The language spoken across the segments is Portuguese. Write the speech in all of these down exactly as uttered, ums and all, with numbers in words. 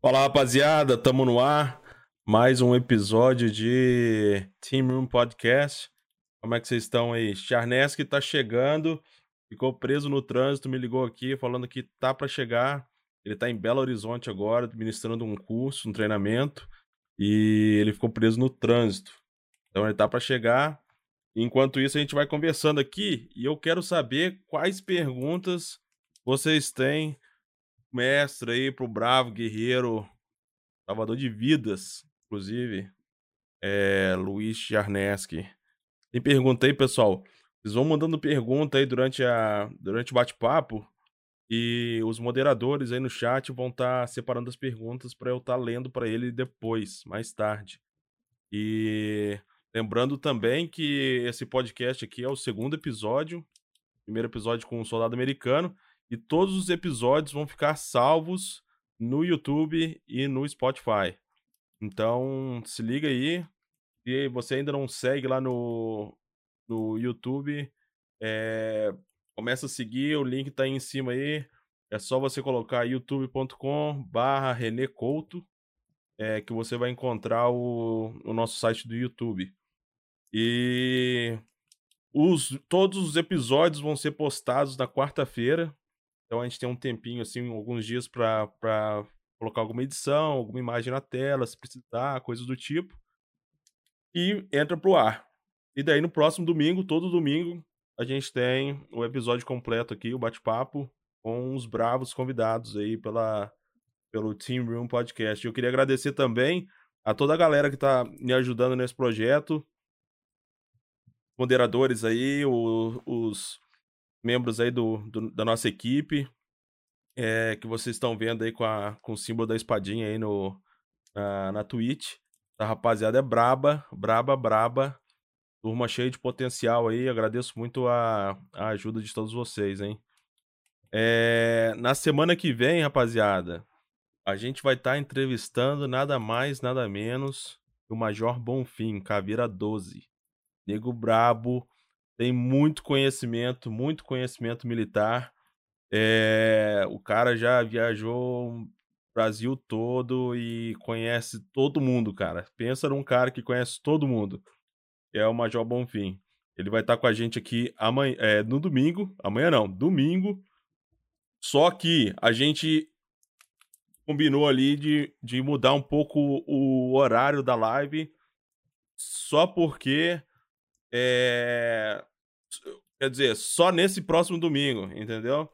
Fala, rapaziada, tamo no ar. Mais um episódio de Team Room Podcast. Como é que vocês estão aí? Charneski tá chegando, ficou preso no trânsito, me ligou aqui falando que tá pra chegar. Ele tá em Belo Horizonte agora, ministrando um curso, um treinamento, e ele ficou preso no trânsito. Então ele tá pra chegar. Enquanto isso, a gente vai conversando aqui e eu quero saber quais perguntas vocês têm, mestre, aí, pro bravo guerreiro salvador de vidas, inclusive, é Luiz Charneski. Tem pergunta aí, pessoal? Vocês vão mandando pergunta aí durante, a, durante o bate-papo e os moderadores aí no chat vão estar separando as perguntas para eu estar lendo para ele depois, mais tarde. E lembrando também que esse podcast aqui é o segundo episódio, primeiro episódio com o Soldado Americano, e todos os episódios vão ficar salvos no YouTube e no Spotify. Então, se liga aí. Se você ainda não segue lá no, no YouTube, é, começa a seguir, o link tá aí em cima aí. É só você colocar youtube ponto com barra René Couto, é, que você vai encontrar o, o nosso site do YouTube. E os, todos os episódios vão ser postados na quarta-feira. Então a gente tem um tempinho, assim, alguns dias para colocar alguma edição, alguma imagem na tela, se precisar, coisas do tipo. E entra pro ar. E daí no próximo domingo, todo domingo, a gente tem o episódio completo aqui, o bate-papo, com os bravos convidados aí pela, pelo Team Room Podcast. Eu queria agradecer também a toda a galera que tá me ajudando nesse projeto, moderadores aí, o, os membros aí do, do, da nossa equipe, é, que vocês estão vendo aí com, a, com o símbolo da espadinha aí no, na, na Twitch. A rapaziada é braba, braba, braba. Turma cheia de potencial aí, agradeço muito a, a ajuda de todos vocês, hein? É, na semana que vem, rapaziada, a gente vai estar tá entrevistando nada mais, nada menos que o Major Bonfim, Caveira doze. Nego brabo, tem muito conhecimento, muito conhecimento militar. É, o cara já viajou o Brasil todo e conhece todo mundo, cara. Pensa num cara que conhece todo mundo. É o Major Bonfim. Ele vai estar com a gente aqui amanhã, é, no domingo. Amanhã não, domingo. Só que a gente combinou ali de, de mudar um pouco o horário da live, só porque. É, quer dizer, só nesse próximo domingo, entendeu?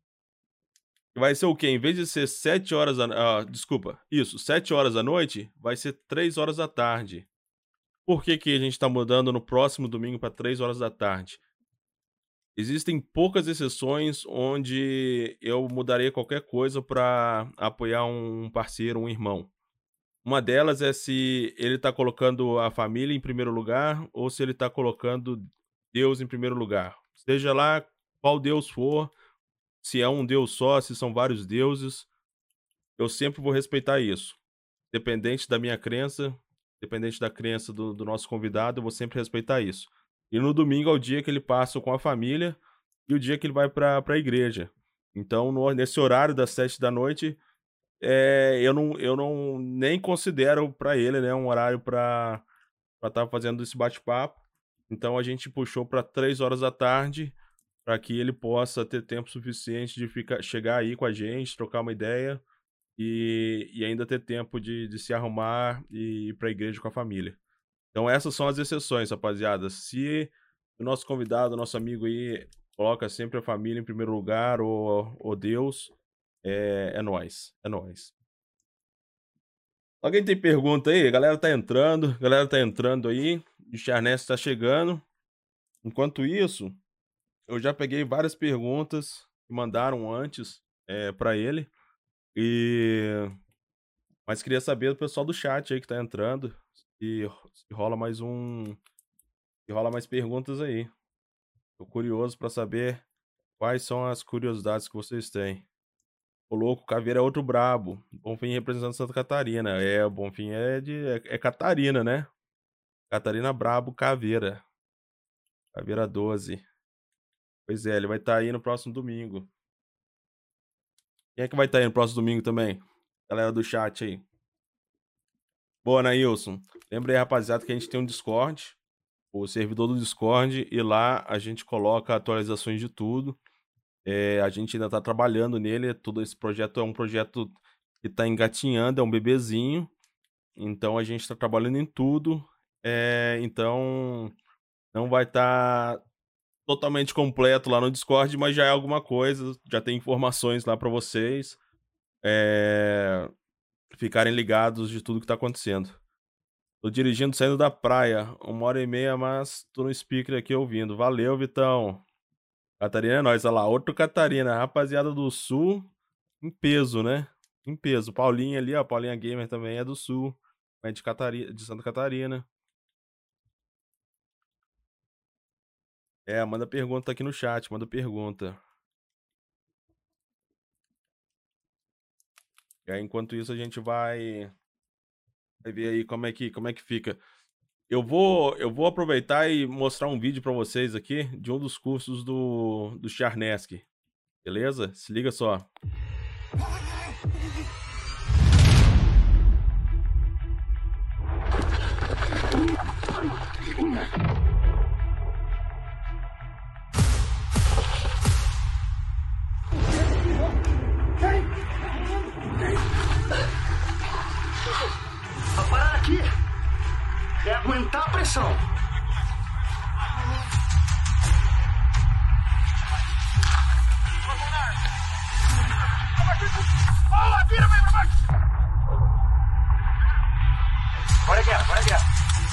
Vai ser o quê? Em vez de ser sete horas. A, ah, desculpa, isso, sete horas da noite, vai ser três horas da tarde. Por que, que a gente está mudando no próximo domingo para três horas da tarde? Existem poucas exceções onde eu mudaria qualquer coisa para apoiar um parceiro, um irmão. Uma delas é se ele está colocando a família em primeiro lugar ou se ele está colocando Deus em primeiro lugar. Seja lá qual Deus for, se é um Deus só, se são vários deuses, eu sempre vou respeitar isso. Dependente da minha crença, dependente da crença do, do nosso convidado, eu vou sempre respeitar isso. E no domingo é o dia que ele passa com a família e o dia que ele vai para a igreja. Então, no, nesse horário das sete da noite, é, eu, não, eu não nem considero para ele, né, um horário para estar tá fazendo esse bate-papo. Então, a gente puxou para três horas da tarde para que ele possa ter tempo suficiente de ficar, chegar aí com a gente, trocar uma ideia e, e ainda ter tempo de, de se arrumar e ir para a igreja com a família. Então, essas são as exceções, rapaziada. Se o nosso convidado, o nosso amigo aí, coloca sempre a família em primeiro lugar, ou, ou Deus, é, é nóis. É nóis. Alguém tem pergunta aí? A galera tá entrando, a galera tá entrando aí. O Charnest tá chegando. Enquanto isso, eu já peguei várias perguntas que mandaram antes é, para ele. E... Mas queria saber do pessoal do chat aí que tá entrando. Se, se rola mais um. Se rola mais perguntas aí. Tô curioso pra saber quais são as curiosidades que vocês têm. O louco, Caveira é outro brabo. Bonfim representando Santa Catarina. É, o Bonfim é de. É, é Catarina, né? Catarina Brabo Caveira. Caveira doze. Pois é, ele vai estar tá aí no próximo domingo. Quem é que vai estar tá aí no próximo domingo também? Galera do chat aí. Boa, Nailson. Lembra aí, rapaziada, que a gente tem um Discord, o servidor do Discord, e lá a gente coloca atualizações de tudo. É, a gente ainda tá trabalhando nele, todo esse projeto é um projeto que tá engatinhando, é um bebezinho, então a gente tá trabalhando em tudo, é, então não vai estar tá totalmente completo lá no Discord, mas já é alguma coisa, já tem informações lá para vocês é, ficarem ligados de tudo que tá acontecendo. Tô dirigindo saindo da praia, uma hora e meia, mas tô no speaker aqui ouvindo. Valeu, Vitão. Catarina é nóis, olha lá, outro Catarina, rapaziada do Sul, em peso, né? Em peso. Paulinha ali, ó, Paulinha Gamer também é do Sul, é de, Catarina, de Santa Catarina. É, manda pergunta aqui no chat, manda pergunta. E aí, enquanto isso, a gente vai, vai ver aí como é que, como é que fica. Eu vou, eu vou aproveitar e mostrar um vídeo para vocês aqui de um dos cursos do, do Charnesk. Beleza? Se liga só. A parada aqui é aguentar a pressão. Bora guerra, bora guerra.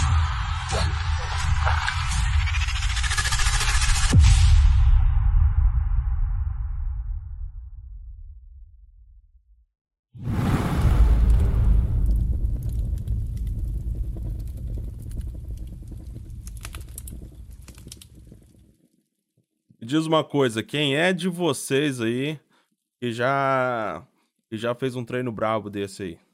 Me diz uma coisa, quem é de vocês aí que já, que já fez um treino brabo desse aí?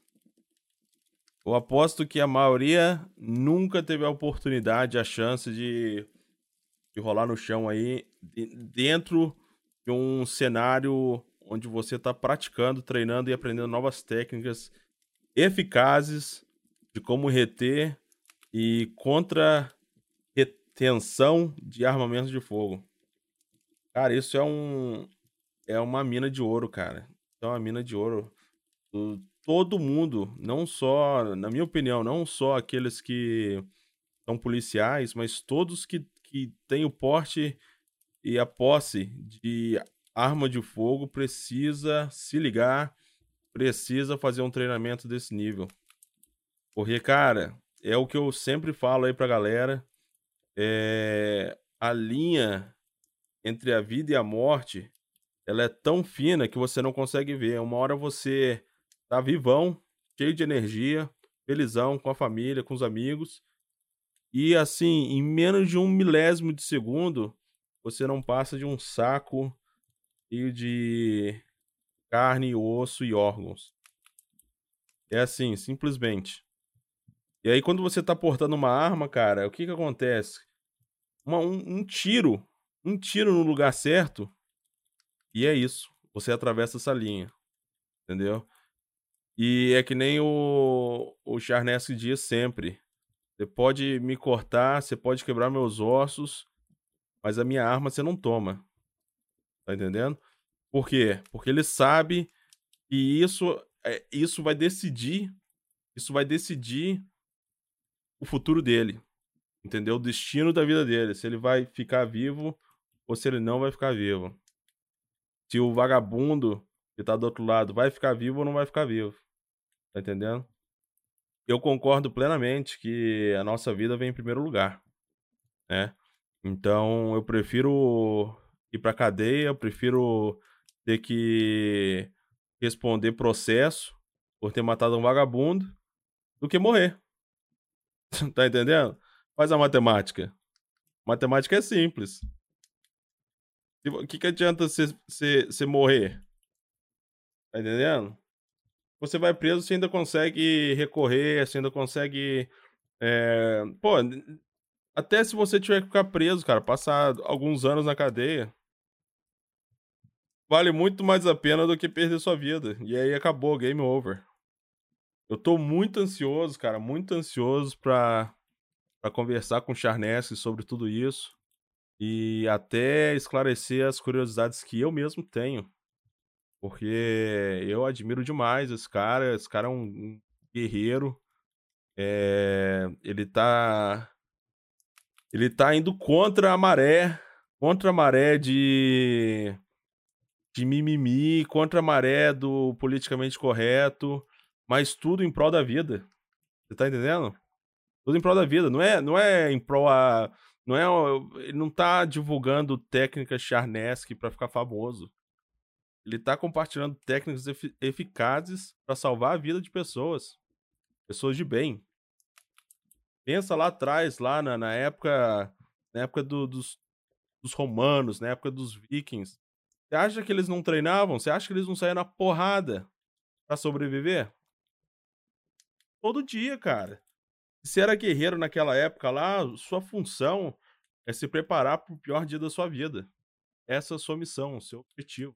Eu aposto que a maioria nunca teve a oportunidade, a chance de, de rolar no chão aí, de- dentro de um cenário onde você está praticando, treinando e aprendendo novas técnicas eficazes de como reter e contra retenção de armamentos de fogo. Cara, isso é um é uma mina de ouro, cara. É uma mina de ouro. O- Todo mundo, não só, na minha opinião, não só aqueles que são policiais, mas todos que, que têm o porte e a posse de arma de fogo precisa se ligar, precisa fazer um treinamento desse nível. Porque, cara, é o que eu sempre falo aí pra galera, é a linha entre a vida e a morte, ela é tão fina que você não consegue ver. Uma hora você tá vivão, cheio de energia, felizão, com a família, com os amigos, e assim, em menos de um milésimo de segundo, você não passa de um saco cheio de carne, osso e órgãos. É assim, simplesmente. E aí, quando você tá portando uma arma, cara, o que que acontece? Uma- um, um tiro, um tiro no lugar certo, e é isso. Você atravessa essa linha, entendeu? E é que nem o, o Charnesk diz sempre. Você pode me cortar, você pode quebrar meus ossos, mas a minha arma você não toma. Tá entendendo? Por quê? Porque ele sabe que isso, é, isso vai decidir, isso vai decidir o futuro dele. Entendeu? O destino da vida dele. Se ele vai ficar vivo ou se ele não vai ficar vivo. Se o vagabundo que tá do outro lado vai ficar vivo ou não vai ficar vivo. Tá entendendo? Eu concordo plenamente que a nossa vida vem em primeiro lugar, né? Então eu prefiro ir pra cadeia, eu prefiro ter que responder processo por ter matado um vagabundo do que morrer. Tá entendendo? Faz a matemática. Matemática é simples. O que, que adianta você morrer? Tá entendendo? Você vai preso, você ainda consegue recorrer, você ainda consegue. É... Pô, até se você tiver que ficar preso, cara, passar alguns anos na cadeia, vale muito mais a pena do que perder sua vida. E aí acabou, game over. Eu tô muito ansioso, cara, muito ansioso pra, pra conversar com o Charnesky sobre tudo isso e até esclarecer as curiosidades que eu mesmo tenho, porque eu admiro demais esse cara, esse cara é um, um guerreiro, é, ele tá ele tá indo contra a maré, contra a maré de de mimimi, contra a maré do politicamente correto, mas tudo em prol da vida. Você tá entendendo? Tudo em prol da vida, não é, não é em prol a, não é, ele não tá divulgando técnicas Charnesky pra ficar famoso. Ele tá compartilhando técnicas efi- eficazes pra salvar a vida de pessoas, pessoas de bem. Pensa lá atrás, lá na, na época, na época do- dos, dos romanos, na época dos vikings. Você acha que eles não treinavam? Você acha que eles não saíam na porrada pra sobreviver? Todo dia, cara. Se você era guerreiro naquela época lá, sua função é se preparar para o pior dia da sua vida. Essa é a sua missão, o seu objetivo.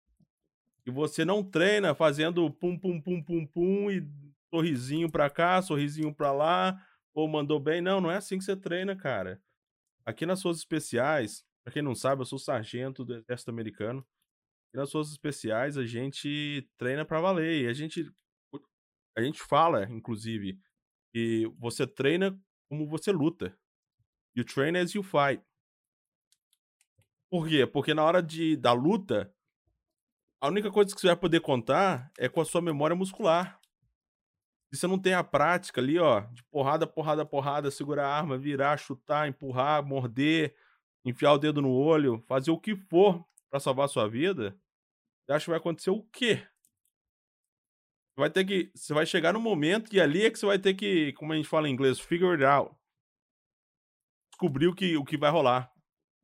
E você não treina fazendo pum, pum, pum, pum, pum e sorrisinho pra cá, sorrisinho pra lá, ou mandou bem. Não, não é assim que você treina, cara. Aqui nas Forças Especiais, pra quem não sabe, eu sou sargento do Exército Americano. E nas Forças Especiais a gente treina pra valer. E a gente, a gente fala, inclusive, que você treina como você luta. You train as you fight. Por quê? Porque na hora de, da luta, a única coisa que você vai poder contar é com a sua memória muscular. Se você não tem a prática ali, ó, de porrada, porrada, porrada, segurar a arma, virar, chutar, empurrar, morder, enfiar o dedo no olho, fazer o que for pra salvar a sua vida, você acha que vai acontecer o quê? Você vai ter que. Você vai chegar no momento e ali é que você vai ter que, como a gente fala em inglês, figure it out. Descobrir o que, o que vai rolar.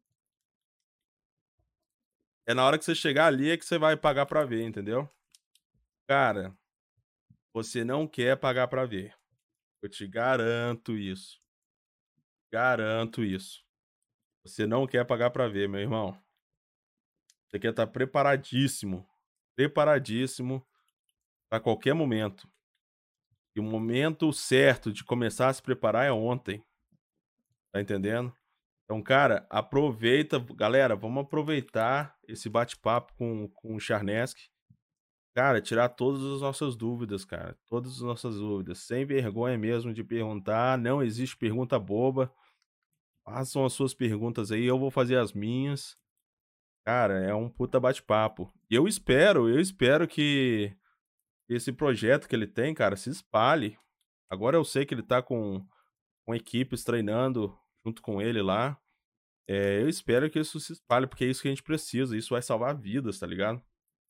É na hora que você chegar ali é que você vai pagar pra ver, entendeu? Cara, você não quer pagar pra ver. Eu te garanto isso. Garanto isso. Você não quer pagar pra ver, meu irmão. Você quer estar preparadíssimo. Preparadíssimo pra qualquer momento. E o momento certo de começar a se preparar é ontem. Tá entendendo? Então, cara, aproveita. Galera, vamos aproveitar esse bate-papo com, com o Charnesky. Cara, tirar todas as nossas dúvidas, cara. Todas as nossas dúvidas. Sem vergonha mesmo de perguntar. Não existe pergunta boba. Façam as suas perguntas aí, eu vou fazer as minhas. Cara, é um puta bate-papo. E eu espero, eu espero que esse projeto que ele tem, cara, se espalhe. Agora eu sei que ele tá com, com equipes treinando junto com ele lá. É, eu espero que isso se espalhe, porque é isso que a gente precisa. Isso vai salvar vidas, tá ligado?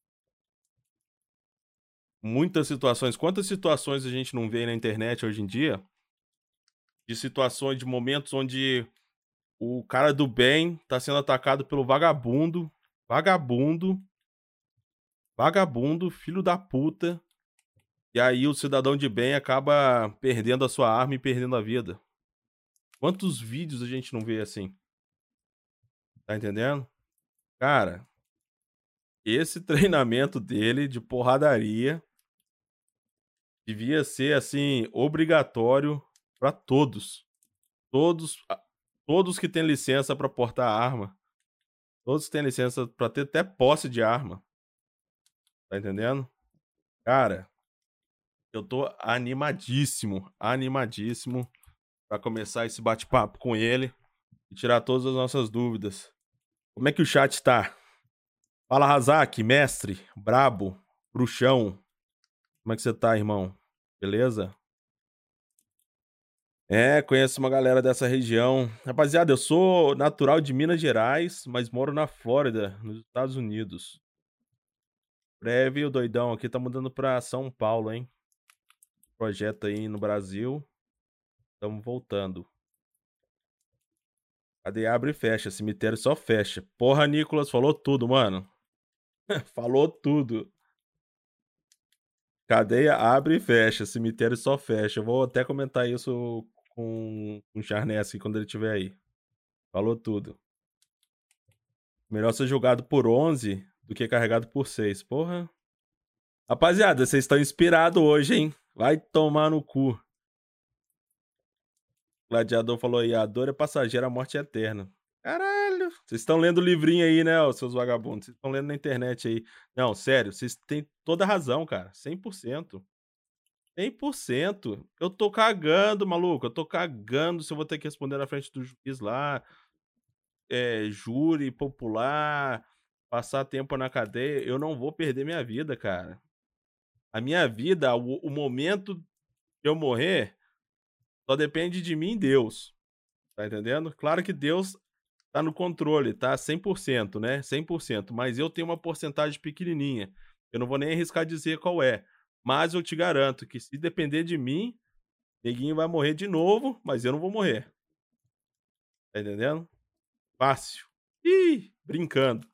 Muitas situações. Quantas situações a gente não vê na internet hoje em dia? De situações, de momentos onde o cara do bem tá sendo atacado pelo vagabundo. Vagabundo. Vagabundo, filho da puta. E aí o cidadão de bem acaba perdendo a sua arma e perdendo a vida. Quantos vídeos a gente não vê assim? Tá entendendo? Cara, esse treinamento dele de porradaria devia ser assim obrigatório pra todos. Todos, a- todos que têm licença pra portar arma, todos que têm licença pra ter até posse de arma. Tá entendendo? Cara, eu tô animadíssimo, animadíssimo pra começar esse bate-papo com ele e tirar todas as nossas dúvidas. Como é que o chat tá? Fala, Razak, mestre, brabo, bruxão. Como é que você tá, irmão? Beleza? É, conheço uma galera dessa região. Rapaziada, eu sou natural de Minas Gerais, mas moro na Flórida, nos Estados Unidos. Breve, o doidão aqui tá mudando pra São Paulo, hein? Projeto aí no Brasil. Estamos voltando. Cadê? Abre e fecha. Cemitério só fecha. Porra, Nicolas, falou tudo, mano. Falou tudo. Cadeia abre e fecha. Cemitério só fecha. Eu vou até comentar isso com, com o Charnesky quando ele estiver aí. Falou tudo. Melhor ser julgado por onze do que carregado por seis. Porra. Rapaziada, vocês estão inspirados hoje, hein? Vai tomar no cu. Gladiador falou aí, a dor é passageira, a morte é eterna. Caralho! Vocês estão lendo o livrinho aí, né, ô, seus vagabundos? Vocês estão lendo na internet aí. Não, sério, vocês têm toda a razão, cara. cem por cento. cem por cento. Eu tô cagando, maluco. Eu tô cagando se eu vou ter que responder na frente do juiz lá. É, júri popular, passar tempo na cadeia. Eu não vou perder minha vida, cara. A minha vida, o, o momento que eu morrer, só depende de mim e Deus. Tá entendendo? Claro que Deus tá no controle, tá? cem por cento, né? cem por cento. Mas eu tenho uma porcentagem pequenininha. Eu não vou nem arriscar dizer qual é. Mas eu te garanto que se depender de mim, neguinho vai morrer de novo, mas eu não vou morrer. Tá entendendo? Fácil. Ih, brincando.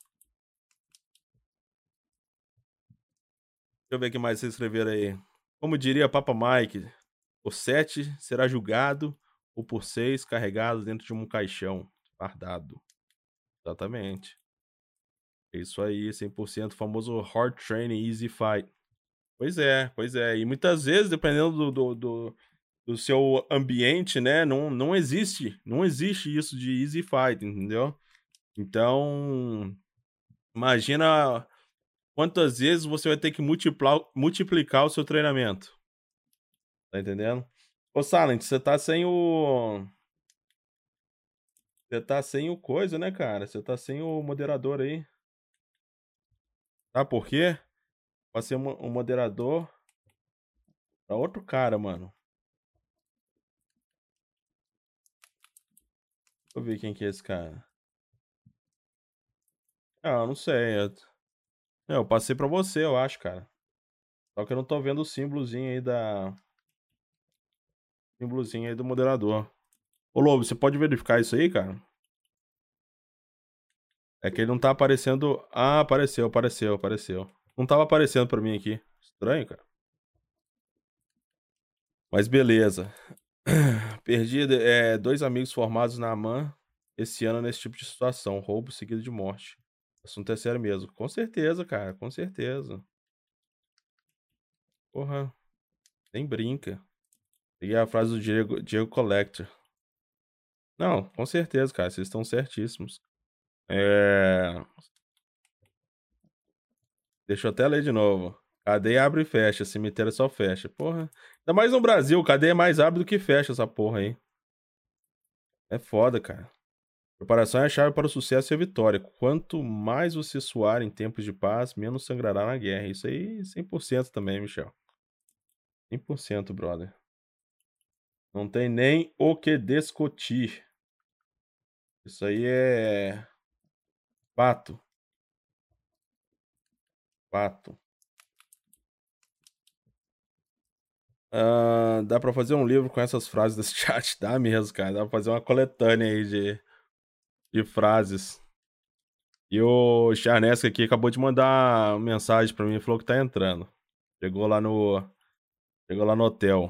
Deixa eu ver o que mais vocês escreveram aí. Como diria Papa Mike, o sete será julgado ou por seis carregado dentro de um caixão fardado. Exatamente. É isso aí, cem por cento famoso hard training, easy fight. Pois é, pois é. E muitas vezes, dependendo do, do, do, do seu ambiente, né, não, não existe, não existe isso de easy fight, entendeu? Então, imagina quantas vezes você vai ter que multiplicar, multiplicar o seu treinamento. Tá entendendo? Ô, Silent, você tá sem o... Você tá sem o coisa, né, cara? Você tá sem o moderador aí. Tá por quê? Pode ser um moderador pra outro cara, mano. Deixa eu ver quem que é esse cara. Ah, eu não sei. Eu... É, eu passei pra você, eu acho, cara. Só que eu não tô vendo o símbolozinho aí da... Símbolozinho aí do moderador. Ô, Lobo, você pode verificar isso aí, cara? É que ele não tá aparecendo... Ah, apareceu, apareceu, apareceu. Não tava aparecendo pra mim aqui. Estranho, cara. Mas beleza. Perdi é, dois amigos formados na AMAN esse ano nesse tipo de situação. Roubo seguido de morte. O assunto é sério mesmo. Com certeza, cara. Com certeza. Porra. Nem brinca. Peguei a frase do Diego, Diego Collector. Não, com certeza, cara. Vocês estão certíssimos. É... Deixa eu até ler de novo. Cadeia abre e fecha. Cemitério só fecha. Porra. Ainda mais no Brasil. Cadeia mais abre do que fecha essa porra aí. É foda, cara. Preparação é a chave para o sucesso e a vitória. Quanto mais você suar em tempos de paz, menos sangrará na guerra. Isso aí, cem por cento também, Michel. cem por cento, brother. Não tem nem o que discutir. Isso aí é fato. Fato. Uh, dá pra fazer um livro com essas frases desse chat? Dá mesmo, cara. Dá pra fazer uma coletânea aí de, de frases. E o Charnesca aqui acabou de mandar mensagem pra mim e falou que tá entrando. Chegou lá no... Chegou lá no hotel.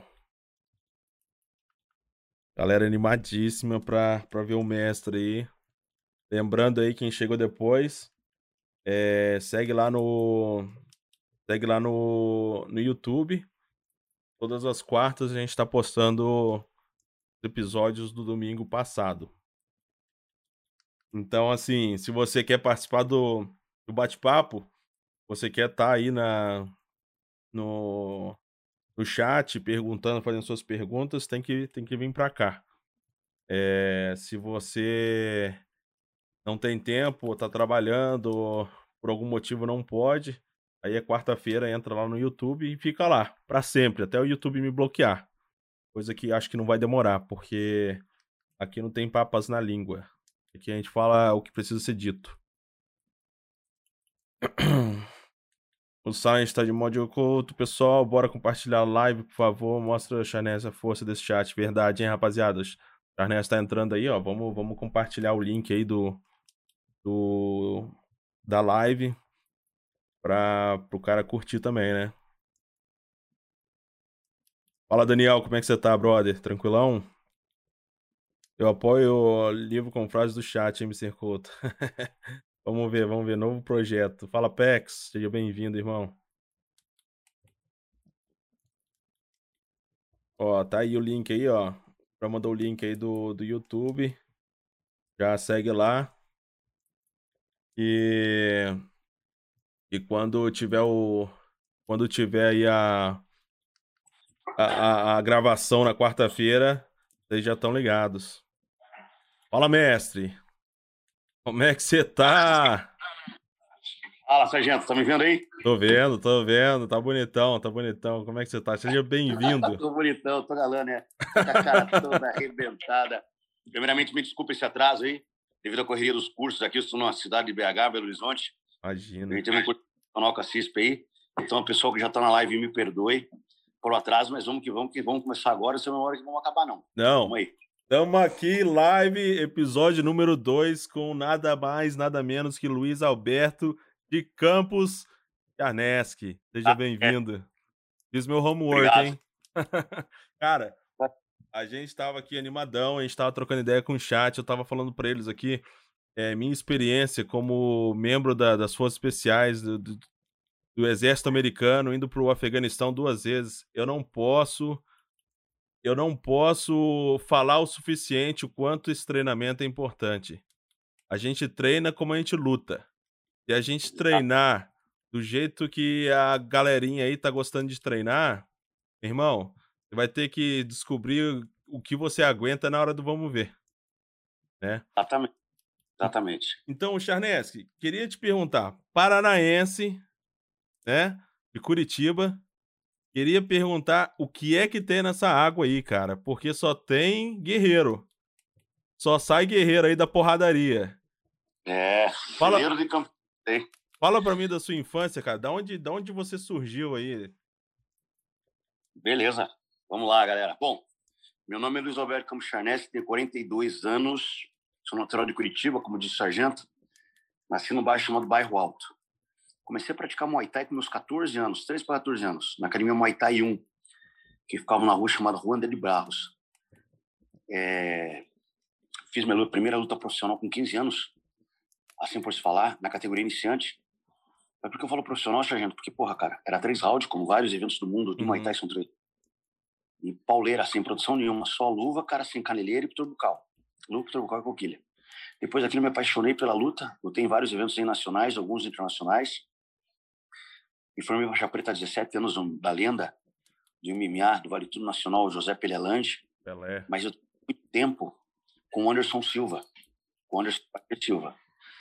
Galera animadíssima pra, pra ver o mestre aí. Lembrando aí, quem chegou depois, é, segue lá no... Segue lá no, no YouTube. Todas as quartas a gente tá postando episódios do domingo passado. Então, assim, se você quer participar do, do bate-papo, você quer estar tá aí na, no, no chat, perguntando, fazendo suas perguntas, tem que, tem que vir para cá. É, se você não tem tempo, tá trabalhando, por algum motivo não pode, aí é quarta-feira, entra lá no YouTube e fica lá, para sempre, até o YouTube me bloquear. Coisa que acho que não vai demorar, porque aqui não tem papas na língua. Aqui a gente fala o que precisa ser dito. O Silent está de modo oculto. Pessoal, bora compartilhar a live, por favor. Mostra a Charnese a força desse chat. Verdade, hein, rapaziada? Charnese tá entrando aí, ó. Vamos, vamos compartilhar o link aí do, do da live para pro cara curtir também, né? Fala, Daniel, como é que você tá, brother? Tranquilão? Eu apoio o livro com frases do chat, hein, mister Couto? Vamos ver, vamos ver. Novo projeto. Fala, Pex. Seja bem-vindo, irmão. Ó, tá aí o link aí, ó. Já mandou o link aí do, do YouTube. Já segue lá. E, e quando tiver o. Quando tiver aí a, a, a, a gravação na quarta-feira, vocês já estão ligados. Fala, mestre. Como é que você tá? Fala, sargento, tá me vendo aí? Tô vendo, tô vendo. Tá bonitão, tá bonitão. Como é que você tá? Seja bem-vindo. Tô bonitão, tô galã, né? Tô com a cara toda arrebentada. Primeiramente, me desculpa esse atraso aí, devido à correria dos cursos aqui. Eu estou numa cidade de B H, Belo Horizonte. Imagina. A gente tem um curso nacional com a C I S P aí. Então, o pessoal que já tá na live me perdoe por atraso, mas vamos que vamos, que vamos começar agora. Isso não é uma hora que vamos acabar, não. Não. Vamos aí. Estamos aqui, live, episódio número dois, com nada mais, nada menos que Luiz Alberto de Campos Charneski. Seja Ah, bem-vindo. é. Fiz meu homework, Obrigado. hein? Cara, a gente tava aqui animadão, a gente tava trocando ideia com o chat, eu tava falando para eles aqui, é, minha experiência como membro da, das Forças Especiais do, do, do Exército Americano, indo pro Afeganistão duas vezes. Eu não posso... Eu não posso falar o suficiente o quanto esse treinamento é importante. A gente treina como a gente luta. E a gente treinar do jeito que a galerinha aí tá gostando de treinar, irmão, você vai ter que descobrir o que você aguenta na hora do vamos ver. Né? Exatamente. Exatamente. Então, Charneski, queria te perguntar, paranaense, né, de Curitiba, queria perguntar o que é que tem nessa água aí, cara, porque só tem guerreiro. Só sai guerreiro aí da porradaria. É, Fala, celeiro de campo. Fala pra mim da sua infância, cara. Da onde, da onde você surgiu aí? Beleza. Vamos lá, galera. Bom, meu nome é Luiz Alberto Campos Charneski, tenho quarenta e dois anos, sou natural de Curitiba, como disse o sargento. Nasci num bairro chamado Bairro Alto. Comecei a praticar Muay Thai com meus catorze anos, treze para catorze anos, na academia Muay Thai um, que ficava na rua chamada Rua André de Barros. É... Fiz minha primeira luta profissional com quinze anos, assim por se falar, na categoria iniciante. Mas por que eu falo profissional, sargento? Porque, porra, cara, era três rounds, como vários eventos do mundo, do uhum. Muay Thai são três. E pauleira, sem produção nenhuma, só luva, cara, sem caneleira e pintor bucal. Luva, pintor bucal e coquilha. Depois daquilo, eu me apaixonei pela luta. Eu tenho vários eventos aí nacionais, alguns internacionais. Me formei faixa preta há dezessete anos da lenda do M M A, do Vale Tudo Nacional, José Pelelante. Pelé. Mas eu tenho muito tempo com o Anderson Silva. Com o Anderson Silva.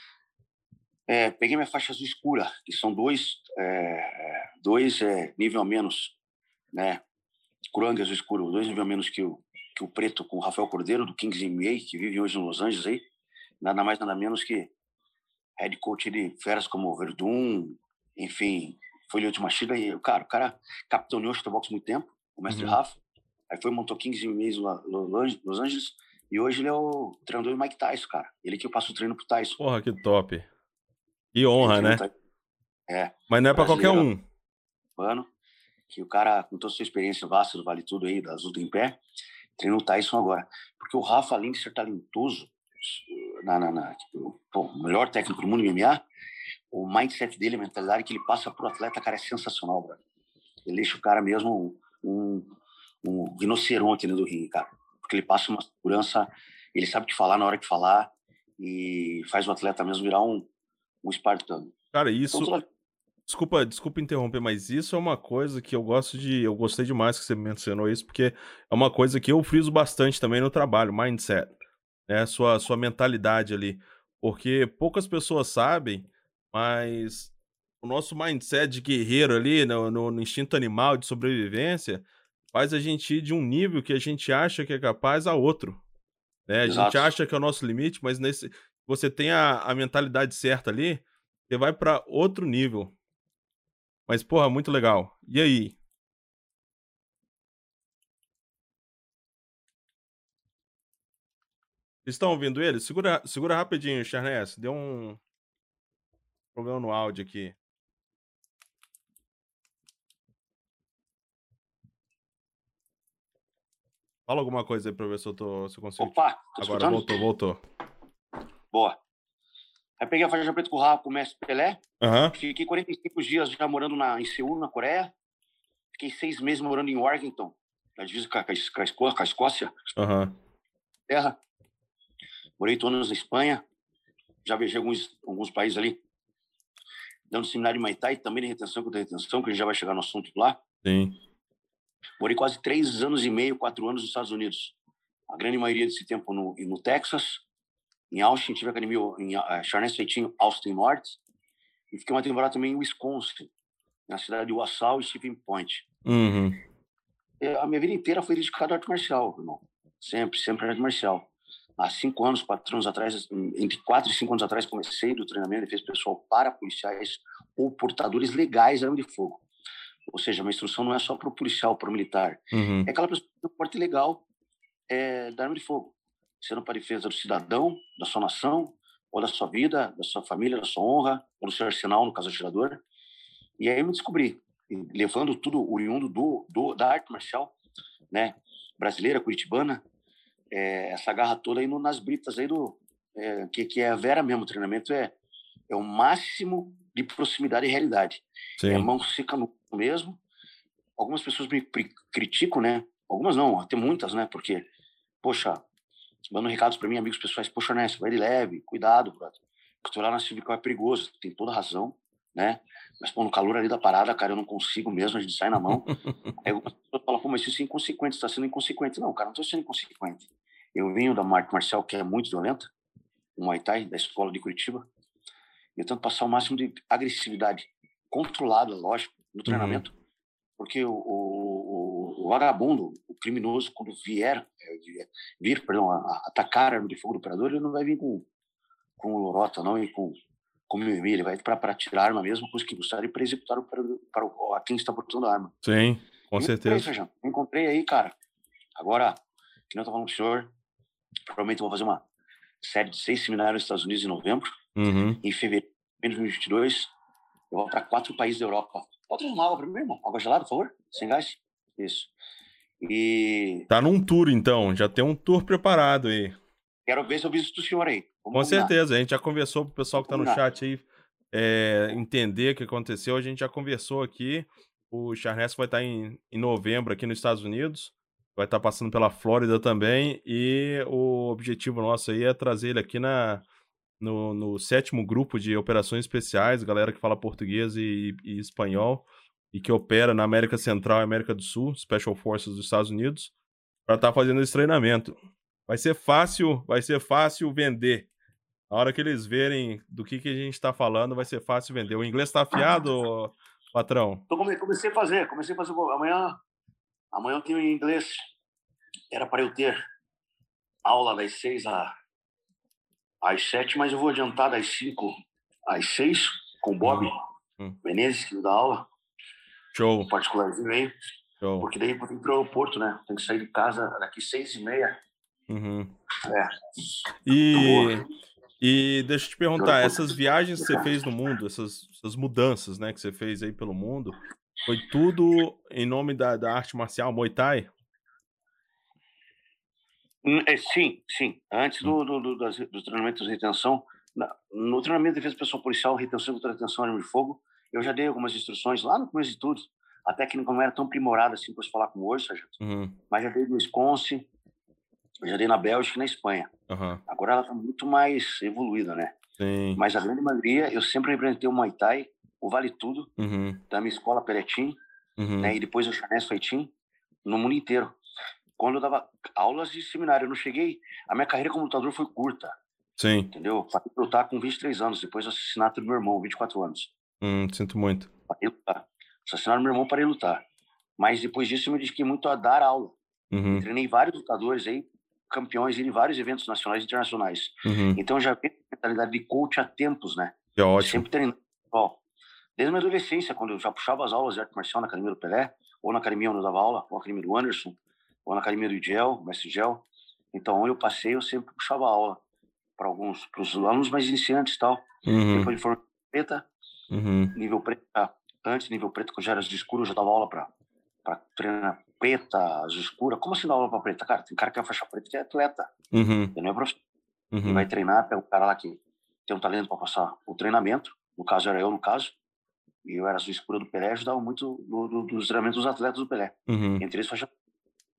É, peguei minha faixa azul escura, que são dois, é, dois é, nível a menos, né? Kurang azul escuro, dois nível a menos que o, que o preto com o Rafael Cordeiro, do Kings M M A, que vive hoje em Los Angeles aí. Nada mais, nada menos que head coach de feras como Verdun, enfim, foi ele última Machida. E, cara, o cara capitaneou o Shutterbox muito tempo, o mestre uhum. Rafa. Aí foi, montou Kings M M A em Los Angeles. E hoje ele é o treinador do Mike Tyson, cara. Ele que eu passo o treino pro Tyson. Porra, que top. Que honra, né? Tá... É. Mas não é pra qualquer um. Mano, que o cara, com toda a sua experiência vasta do Vale Tudo aí, das lutas em pé, treina o Tyson agora. Porque o Rafa, além de ser talentoso, na, na, na, tipo, pô, o melhor técnico do mundo em M M A, o mindset dele, a mentalidade que ele passa pro atleta, cara, é sensacional, bro. Ele deixa o cara mesmo um, um, um rinoceronte dentro do ringue, cara. Porque ele passa uma segurança, ele sabe o que falar na hora que falar e faz o atleta mesmo virar um um espartano. Cara, isso... Então, desculpa, desculpa interromper, mas isso é uma coisa que eu gosto de... Eu gostei demais que você mencionou isso, porque é uma coisa que eu friso bastante também no trabalho, mindset, né? Sua, sua mentalidade ali. Porque poucas pessoas sabem, mas o nosso mindset de guerreiro ali, no, no, no instinto animal de sobrevivência, faz a gente ir de um nível que a gente acha que é capaz a outro. Né? A Exato. gente acha que é o nosso limite, mas nesse... você tem a, a mentalidade certa ali, você vai para outro nível. Mas, porra, muito legal. E aí? Vocês estão ouvindo ele? Segura, segura rapidinho, Charnes. Deu um problema no áudio aqui. Fala alguma coisa aí pra ver se eu, tô, se eu consigo. Opa, tô Agora voltou, voltou. Boa. Aí peguei a faixa preta com o Rafa, com o mestre Pelé. Uhum. Fiquei quarenta e cinco dias já morando na, em Seul, na Coreia. Fiquei seis meses morando em Washington, na divisa com a, com a, Escó- com a Escócia, Aham. terra. Morei oito anos na Espanha, já viajei alguns, alguns países ali, dando seminário em Muay Thai, também de retenção contra retenção, que a gente já vai chegar no assunto lá. Sim. Morei quase três anos e meio, quatro anos nos Estados Unidos. A grande maioria desse tempo no, no Texas, em Austin, tive academia em uh, Charnesse Feitinho, Austin North, e fiquei uma temporada também em Wisconsin, na cidade de Wausau e Stephen Point. Uhum. A minha vida inteira foi dedicada à arte marcial, irmão. Sempre, sempre arte marcial. Há cinco anos, quatro anos atrás, entre quatro e cinco anos atrás, comecei do treinamento de defesa pessoal para policiais ou portadores legais de arma de fogo. Ou seja, uma instrução não é só para o policial, para o militar. Uhum. É aquela pessoa que tem um porte legal é, da arma de fogo. Sendo para a defesa do cidadão, da sua nação, ou da sua vida, da sua família, da sua honra, ou do seu arsenal, no caso do atirador. E aí eu me descobri, levando tudo oriundo do, do, da arte marcial, né, brasileira, curitibana, é, essa garra toda aí no, nas britas aí do, é, que, que é a vera mesmo, o treinamento é, é o máximo de proximidade e realidade. Sim. É mão seca no mesmo. Algumas pessoas me criticam, né, algumas não, até muitas, né, porque, poxa, mandando recados para mim, amigos pessoais, poxa, né, vai de leve, cuidado, brother, porque lá na Civical é perigoso, tem toda razão, né? Mas, pô, no calor ali da parada, cara, eu não consigo mesmo, a gente sai na mão. Aí algumas pessoas falam, pô, mas isso é inconsequente, você tá sendo inconsequente. Não, cara, não tô sendo inconsequente. Eu venho da arte marcial, que é muito violenta, o Muay Thai, da escola de Curitiba, e eu tento passar o máximo de agressividade, controlada, lógico, no treinamento, uhum. Porque o, o, o vagabundo, o criminoso, quando vier, vier vir, perdão, a, a atacar a arma de fogo do operador, ele não vai vir com, com lorota, não, e com como ele vai para tirar a arma mesmo, coisa que gostaria para executar o, para o, a quem está portando a arma. Sim, com e certeza. Encontrei, Feijão, encontrei aí, cara. Agora, que não tô falando com o senhor, provavelmente eu vou fazer uma série de seis seminários nos Estados Unidos em novembro. Uhum. Em fevereiro de dois mil e vinte e dois, eu vou para quatro países da Europa. Pode trazer uma água para mim, irmão? Água gelada, por favor? Sem gás? Isso. E... Tá num tour, então. Já tem um tour preparado aí. Quero ver se eu visito o senhor aí. Vamos Com combinar. certeza. A gente já conversou pro pessoal Vamos que tá combinar. no chat aí é, entender o que aconteceu. A gente já conversou aqui. O Charnesse vai estar em, em novembro aqui nos Estados Unidos. Vai estar passando pela Flórida também. E o objetivo nosso aí é trazer ele aqui na, no, no sétimo grupo de operações especiais. Galera que fala português e, e espanhol. E que opera na América Central e América do Sul. Special Forces dos Estados Unidos. Para estar fazendo esse treinamento. Vai ser fácil, vai ser fácil vender. A hora que eles verem do que, que a gente está falando, vai ser fácil vender. O inglês está afiado, patrão? Tô come, comecei a fazer, comecei a fazer. Amanhã, amanhã eu tenho inglês. Era para eu ter aula das seis às sete, mas eu vou adiantar das cinco às seis com o Bob hum. Menezes, que me dá aula. Show. Um particularzinho aí. Show. Porque daí eu tenho que ir para o aeroporto, né? Tenho que sair de casa daqui seis e meia. Uhum. É. E, e deixa eu te perguntar, essas viagens que você fez no mundo, essas, essas mudanças, né, que você fez aí pelo mundo, foi tudo em nome da, da arte marcial Muay Thai? Sim, sim. Antes do, do, do, das, do treinamento de retenção, no treinamento de defesa pessoal policial, retenção contra retenção arma de fogo, eu já dei algumas instruções lá no começo de tudo. A técnica não era tão aprimorada assim para se falar como hoje, sargento. Uhum. Mas já dei no Wisconsin, eu já dei na Bélgica e na Espanha. Uhum. Agora ela está muito mais evoluída, né? Sim. Mas a grande maioria, eu sempre implementei o Muay Thai, o Vale Tudo, uhum. da minha escola Peretim, uhum. né? E depois o Charnesse Feitim, no mundo inteiro. Quando eu dava aulas de seminário, eu não cheguei... A minha carreira como lutador foi curta. Sim. Entendeu? Parei de lutar com vinte e três anos, depois do assassinato do meu irmão, vinte e quatro anos. Hum, sinto muito. Parei de lutar. Assassinaram meu irmão, parei de lutar. Mas depois disso eu me dediquei muito a dar aula. Uhum. Treinei vários lutadores aí, campeões em vários eventos nacionais e internacionais. Uhum. Então já vi a mentalidade de coach há tempos, né? Que ótimo. Sempre treinando. Ó, desde a minha adolescência, quando eu já puxava as aulas de arte marcial na academia do Pelé, ou na academia onde eu dava aula, ou na academia do Anderson, ou na academia do Gel, mestre Gel. Então, onde eu passei, eu sempre puxava aula para alguns, para os alunos mais iniciantes e tal. Uhum. Depois de forma preta, uhum. nível preto, antes nível preto, quando já era azul escuro, eu já dava aula para para treinar preta, azul escura. Como assim dar aula para preta? Cara, tem cara que é faixa preta que é atleta. Uhum. Ele não é profissional. Uhum. Ele vai treinar, pega o cara lá que tem um talento para passar o treinamento. No caso, era eu, no caso. E eu era azul escura do Pelé, ajudava muito do, do, dos treinamentos dos atletas do Pelé. Uhum. Entre eles, faixa.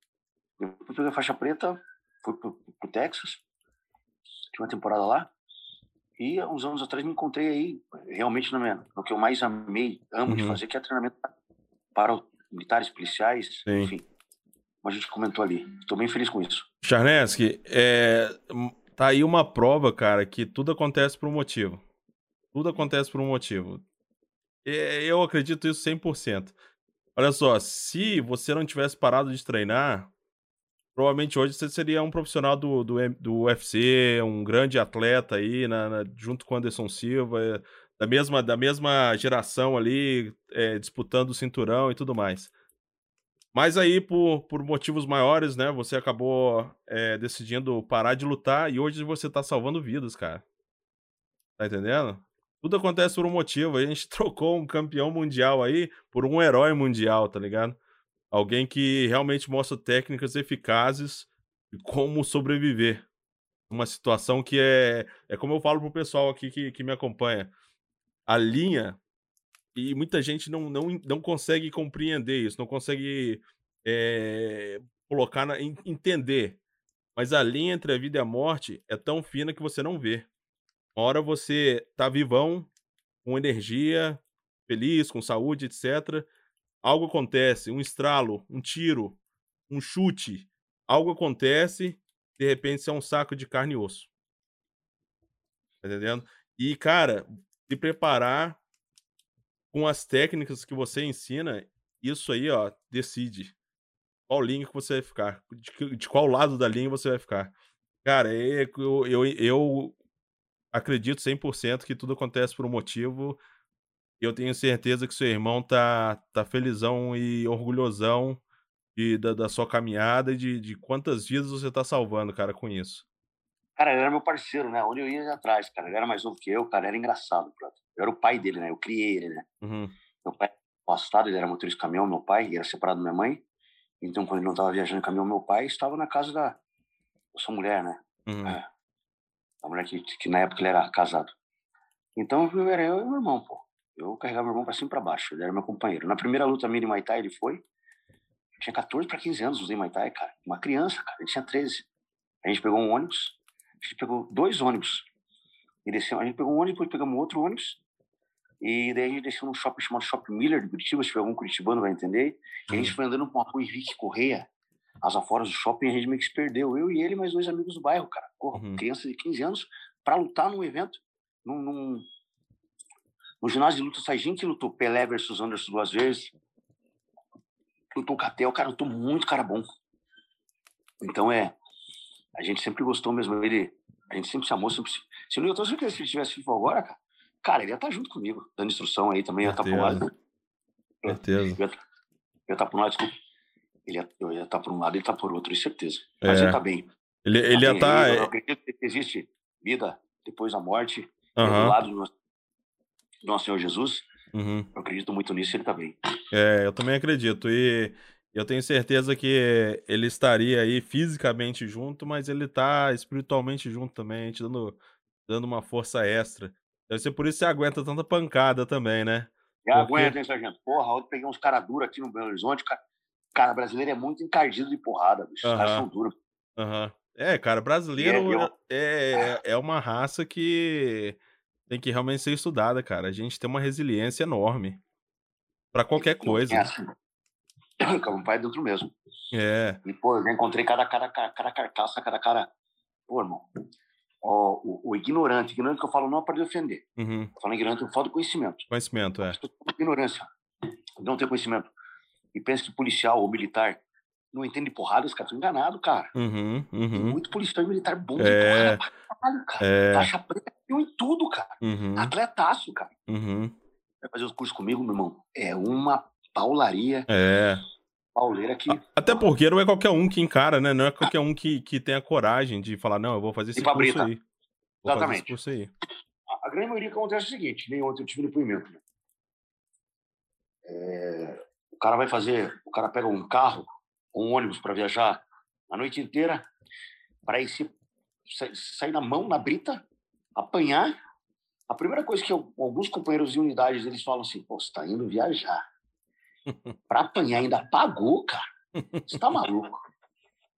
Depois peguei a faixa preta, fui pro, pro Texas, tinha uma temporada lá, e há uns anos atrás me encontrei aí, realmente no, meu, no que eu mais amei, amo Uhum. de fazer, que é treinamento para militares, policiais, Sim. enfim, como a gente comentou ali. Estou bem feliz com isso. Charneski, é, tá aí uma prova, cara, que tudo acontece por um motivo. Tudo acontece por um motivo. É, eu acredito isso cem por cento. Olha só, se você não tivesse parado de treinar, provavelmente hoje você seria um profissional do, do, M- do U F C, um grande atleta aí, na, na- junto com o Anderson Silva, é, da mesma, da mesma geração ali, é, disputando o cinturão e tudo mais. Mas aí, por, por motivos maiores, né, você acabou é, decidindo parar de lutar e hoje você tá salvando vidas, cara. Tá entendendo? Tudo acontece por um motivo. A gente trocou um campeão mundial aí por um herói mundial, tá ligado? Alguém que realmente mostra técnicas eficazes de como sobreviver. Uma situação que é. É como eu falo pro pessoal aqui que, que me acompanha. A linha, e muita gente não, não, não consegue compreender isso, não consegue é, colocar, na, en- entender. Mas a linha entre a vida e a morte é tão fina que você não vê. Uma hora você tá vivão, com energia, feliz, com saúde, etcétera. Algo acontece, um estralo, um tiro, um chute, algo acontece, de repente você é um saco de carne e osso, tá entendendo? E, cara, se preparar com as técnicas que você ensina, isso aí, ó, decide qual linha que você vai ficar, de, que- de qual lado da linha você vai ficar. Cara, é que eu, eu, eu acredito cem por cento que tudo acontece por um motivo. Eu tenho certeza que seu irmão tá, tá felizão e orgulhosão de, da, da sua caminhada e de, de quantas vidas você tá salvando, cara, com isso. Cara, ele era meu parceiro, né? Onde eu ia, ia atrás, cara. Ele era mais novo que eu, cara. Era engraçado, brother. Eu era o pai dele, né? Eu criei ele, né? Uhum, Meu pai era afastado, ele era motorista de caminhão, meu pai, ele era separado da minha mãe. Então, quando ele não estava viajando em caminhão, meu pai estava na casa da, da sua mulher, né? uhum, É, a mulher que, que na época ele era casado. Então, eu era eu e meu irmão, pô. Eu carregava meu irmão pra cima e pra baixo. Ele era meu companheiro. Na primeira luta minha de Muay Thai, ele foi. Eu tinha catorze para quinze anos, usei Muay Thai, cara. Uma criança, cara. Ele tinha treze. A gente pegou um ônibus. A gente pegou dois ônibus. E desceu. A gente pegou um ônibus, depois pegamos outro ônibus. E daí a gente desceu num shopping chamado Shopping Miller de Curitiba. Se tiver algum curitibano vai entender. E a gente uhum. foi andando com uma rua Henrique Correia, às aforas do shopping, a gente meio que se perdeu. Eu e ele, mais dois amigos do bairro, cara. Porra, Uhum. criança de quinze anos, pra lutar num evento, num, num, no ginásio de luta sai gente que lutou Pelé versus Anderson duas vezes, lutou Catel, cara, lutou muito cara bom. Então é, a gente sempre gostou mesmo, ele, a gente sempre se amou, sempre se, se eu tenho certeza que se ele tivesse FIFA agora, cara, cara, ele ia estar junto comigo, dando instrução aí também, ia estar pra um lado, Certeza. ia estar pra um lado, desculpa, ele ia, eu ia estar por um lado e ele tá por outro, com certeza. É. Mas ele tá bem. Ele, ele tá ia bem tá. aí, eu acredito que existe vida depois da morte, Aham. do lado do nosso, do nosso Senhor Jesus. Uhum. Eu acredito muito nisso e ele tá bem. É, eu também acredito. E eu tenho certeza que ele estaria aí fisicamente junto, mas ele tá espiritualmente junto também, te dando, dando uma força extra. Deve ser por isso que você aguenta tanta pancada também, né? Já Porque- aguenta, hein, sargento? Porra, ontem peguei uns caras duros aqui no Belo Horizonte. Cara, cara, brasileiro é muito encardido de porrada, bicho. Os caras Aham. são duros. Aham. É, cara, brasileiro E é- eu- é, é uma raça que tem que realmente ser estudada, cara. A gente tem uma resiliência enorme pra qualquer não coisa. tem assim. Como pai dentro mesmo. É. E, pô, eu já encontrei cada, cada, cada, cada carcaça, cada cara. Pô, irmão. Ó, o, o ignorante, ignorante que eu falo não é para defender. Uhum. Eu falo ignorante, eu falo do conhecimento. Conhecimento, é. Ignorância. Não ter conhecimento. E pensa que policial ou militar não entende de porrada, os caras estão enganados, cara. Uhum, Tem uhum. muito policial e militar bom de É. porrada pra caralho, cara. É. Faixa preta eu em tudo, cara. Uhum, Atletaço, cara. uhum. Vai fazer os cursos comigo, meu irmão. É uma paularia, É. pauleira que. Até porque não é qualquer um que encara, né? Não é qualquer um que, que tem a coragem de falar, não, eu vou fazer esse pra curso Brita. aí. Vou Exatamente. fazer esse curso aí. A grande maioria que acontece é o seguinte: nem ontem eu tive depoimento. Né? É, o cara vai fazer, o cara pega um carro, um ônibus para viajar a noite inteira, para ir se, sair na mão, na brita, apanhar. A primeira coisa que eu, alguns companheiros de unidades eles falam assim: pô, você tá indo viajar. Para apanhar ainda pagou, cara. Você tá maluco.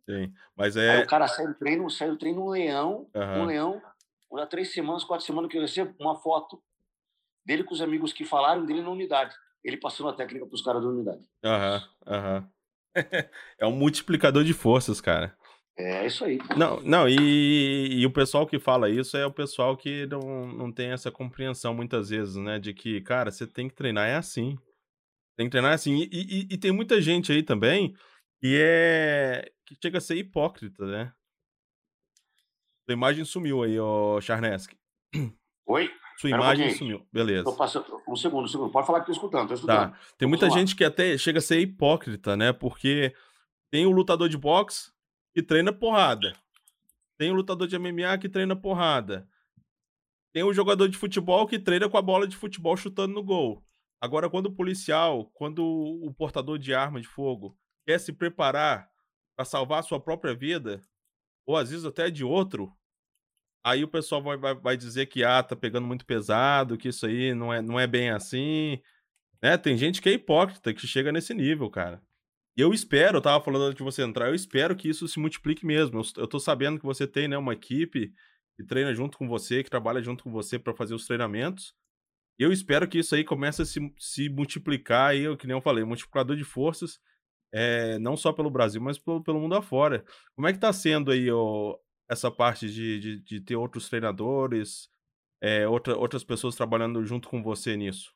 Sim, mas Aí o é cara sai do treino, sai do treino um leão, um aham, leão, dá três semanas, quatro semanas que eu recebo uma foto dele com os amigos que falaram dele na unidade. Ele passando a técnica para os caras da unidade. aham, aham. É um multiplicador de forças, cara. É isso aí. Não, não, e e o pessoal que fala isso é o pessoal que não não tem essa compreensão muitas vezes, né, de que, cara, você tem que treinar é assim, tem que treinar é assim. E e e tem muita gente aí também que é que chega a ser hipócrita, né. Sua imagem sumiu aí, ô Charneski. Oi? Sua Espera um imagem pouquinho. sumiu. Tô Beleza. passando. Um segundo, um segundo. Pode falar que tô escutando, tô Tá. escutando. Tem Vamos muita lá. gente que até chega a ser hipócrita, né, porque tem o lutador de boxe que treina porrada, tem o lutador de M M A que treina porrada, tem o jogador de futebol que treina com a bola de futebol chutando no gol. Agora, quando o policial, quando o portador de arma de fogo quer se preparar para salvar a sua própria vida, ou às vezes até de outro, aí o pessoal vai vai vai dizer que, ah, tá pegando muito pesado, que isso aí não é não é bem assim, né. Tem gente que é hipócrita, que chega nesse nível, cara. E eu espero, eu estava falando antes de você entrar, eu espero que isso se multiplique mesmo. Eu s eu tô sabendo que você tem, né, uma equipe que treina junto com você, que trabalha junto com você para fazer os treinamentos. E eu espero que isso aí comece a se se multiplicar aí, eu que nem eu falei, multiplicador de forças, eh, não só pelo Brasil, mas pelo pelo mundo afora. Como é que tá sendo aí, o essa parte de de de ter outros treinadores, eh, outra outras pessoas trabalhando junto com você nisso?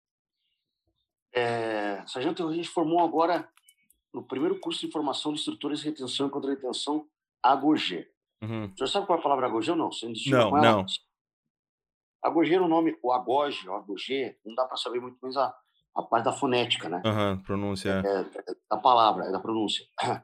É, Sargento, a gente formou agora no primeiro curso de formação de instrutores de retenção e contra-retenção, Agogê. Uhum. O senhor sabe qual é a palavra Agogê ou não? Você identifica Não, com ela? não. Agogê é o nome, o Agoge, o Agogê, não dá para saber muito bem a, a parte da fonética, né? Aham, pronúncia. É, é, da palavra, é da pronúncia.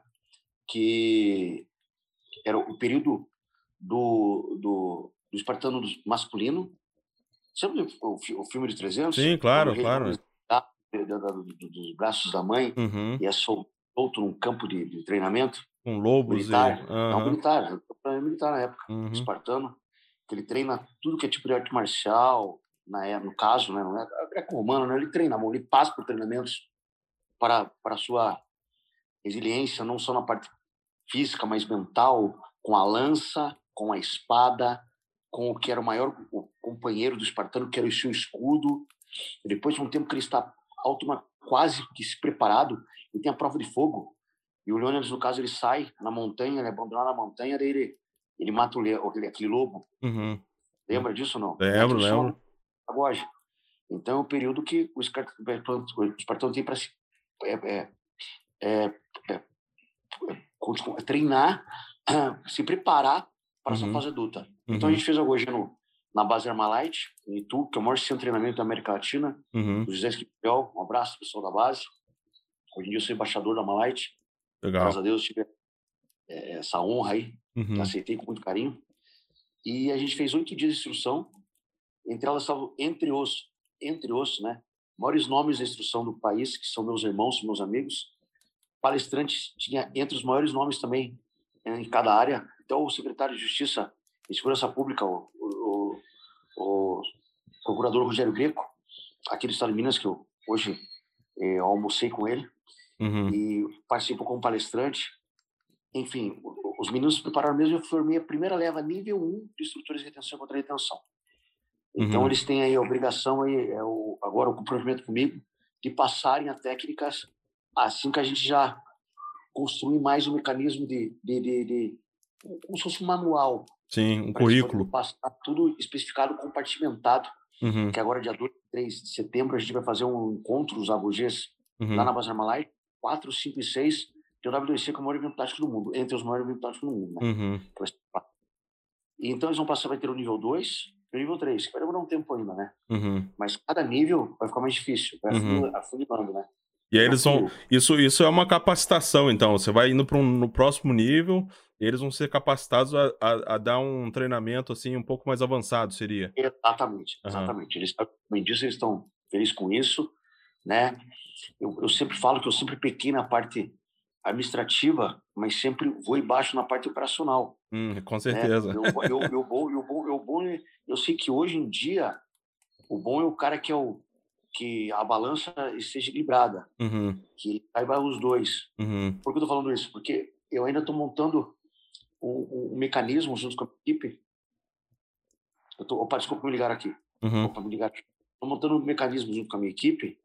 Que era o período do, do, do espartano masculino. Sabe o, o filme de trezentos? Sim, Quando o claro, rei claro. da- da- da- dos braços da mãe Uhum. e é sol- solto num campo de, de treinamento Com lobos e militar. É um aham. militar, é um militar na época, Uhum. espartano, que ele treina tudo que é tipo de arte marcial, na, é- no caso, né, não é é greco-romano, né, ele treina, ele passa por treinamentos para para sua resiliência, não só na parte física, mas mental, com a lança, com a espada, com o que era o maior o companheiro do espartano, que era o seu escudo. E depois de um tempo que ele está automa, quase que se preparado, ele tem a prova de fogo. E o Leônidas, no caso, ele sai na montanha, ele é abandonado na montanha, daí ele, ele mata o leão, aquele, aquele lobo. Uhum. Hum. Lembra disso ou não? É Lembro, aquilo que lembro. chama Agoge. Então é o período que o espartano, o espartano tem para se é, é, é, é, treinar, se preparar para essa Uhum. fase adulta. Então a Uhum. gente fez Agoge no, na base Armalite, em Itu, que é o maior centro de treinamento da América Latina. Uhum. O José Esquivel, um abraço pessoal da base. Hoje em dia eu sou embaixador da Armalite. Graças Legal. a Deus tive é, essa honra aí, Uhum. aceitei com muito carinho. E a gente fez oito dias de instrução. Entre elas estavam, entre os, entre os, né, maiores nomes da instrução do país, que são meus irmãos, meus amigos. Palestrantes tinha entre os maiores nomes também em cada área. Então o secretário de Justiça e Segurança Pública, o, o, o procurador Rogério Greco, aqui do estado de Minas, que eu hoje eu almocei com ele Uhum. e participo como palestrante. Enfim, os meninos se prepararam mesmo. Eu formei a primeira leva nível um de instrutores de retenção contra retenção. Então Uhum. eles têm aí a obrigação aí, é o, agora o comprometimento comigo de passarem a técnicas assim que a gente já construir mais um mecanismo de, de, de, de como se fosse um manual. Sim, um Para eles poderem currículo. passar tudo especificado, compartimentado. Uhum. Que agora, dia dois e três de setembro, a gente vai fazer um encontro, os Agogês, Uhum. lá na base Armalite, quatro, cinco e seis, que é o W dois C, que é o maior evento tático do mundo, entre os maiores eventos táticos do mundo. Né? Uhum. E então eles vão passar, vai ter o nível dois e o nível três, que vai demorar um tempo ainda, né? Uhum. Mas cada nível vai ficar mais difícil, vai Uhum. afunilando, né? E aí eles vão Desafio. isso isso é uma capacitação, então, você vai indo para um no próximo nível, e eles vão ser capacitados a a a dar um treinamento, assim, um pouco mais avançado, seria? Exatamente, Aham. exatamente. Eles sabem disso, eles estão felizes com isso, né? Eu, eu sempre falo que eu sempre pequei na parte administrativa, mas sempre vou embaixo na parte operacional, Hum, com né? certeza. Eu, eu, eu, bom, eu, bom, eu, bom, eu sei que hoje em dia o bom é o cara que é o que a balança esteja equilibrada, Uhum. que caiba os dois. Uhum. Por que eu tô falando isso? Porque eu ainda estou montando um, um mecanismo junto com a equipe. Eu tô, opa, desculpa me ligar aqui. Uhum. Opa, me ligar aqui. Estou montando um mecanismo junto com a minha equipe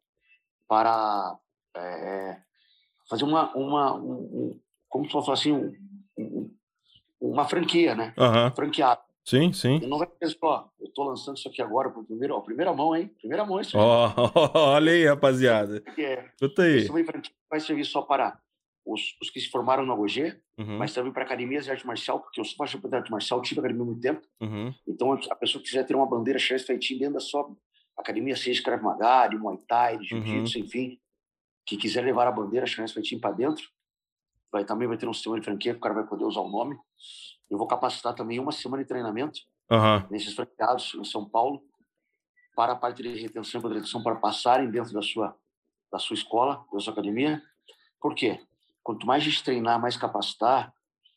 para é, fazer uma, uma um, um, como se fosse assim, um, um, uma franquia, né? Uhum. Franqueado. Sim, sim. Eu não vai pensar, ó, eu estou lançando isso aqui agora por primeiro, ó, primeira mão, hein? Primeira mão isso. Oh, olha aí, rapaziada. É, Escuta aí. isso vai servir só para os, os que se formaram na O G, uhum. mas também para academias de arte marcial, porque eu sou faixa de arte marcial, tive academia há muito tempo. Uhum. Então, a pessoa que quiser ter uma bandeira Chinese Fighting dentro da sua academia, seja de Krav Maga, de Muay Thai, de Jiu-Jitsu, uhum. enfim, que quiser levar a bandeira Chinese Fighting para dentro, vai, também vai ter um sistema de franquia que o cara vai poder usar o nome. Eu vou capacitar também uma semana de treinamento uhum. nesses franqueados em São Paulo para a parte de retenção e contratação para passarem dentro da sua, da sua escola, da sua academia. Por quê? Quanto mais a gente treinar, mais capacitar,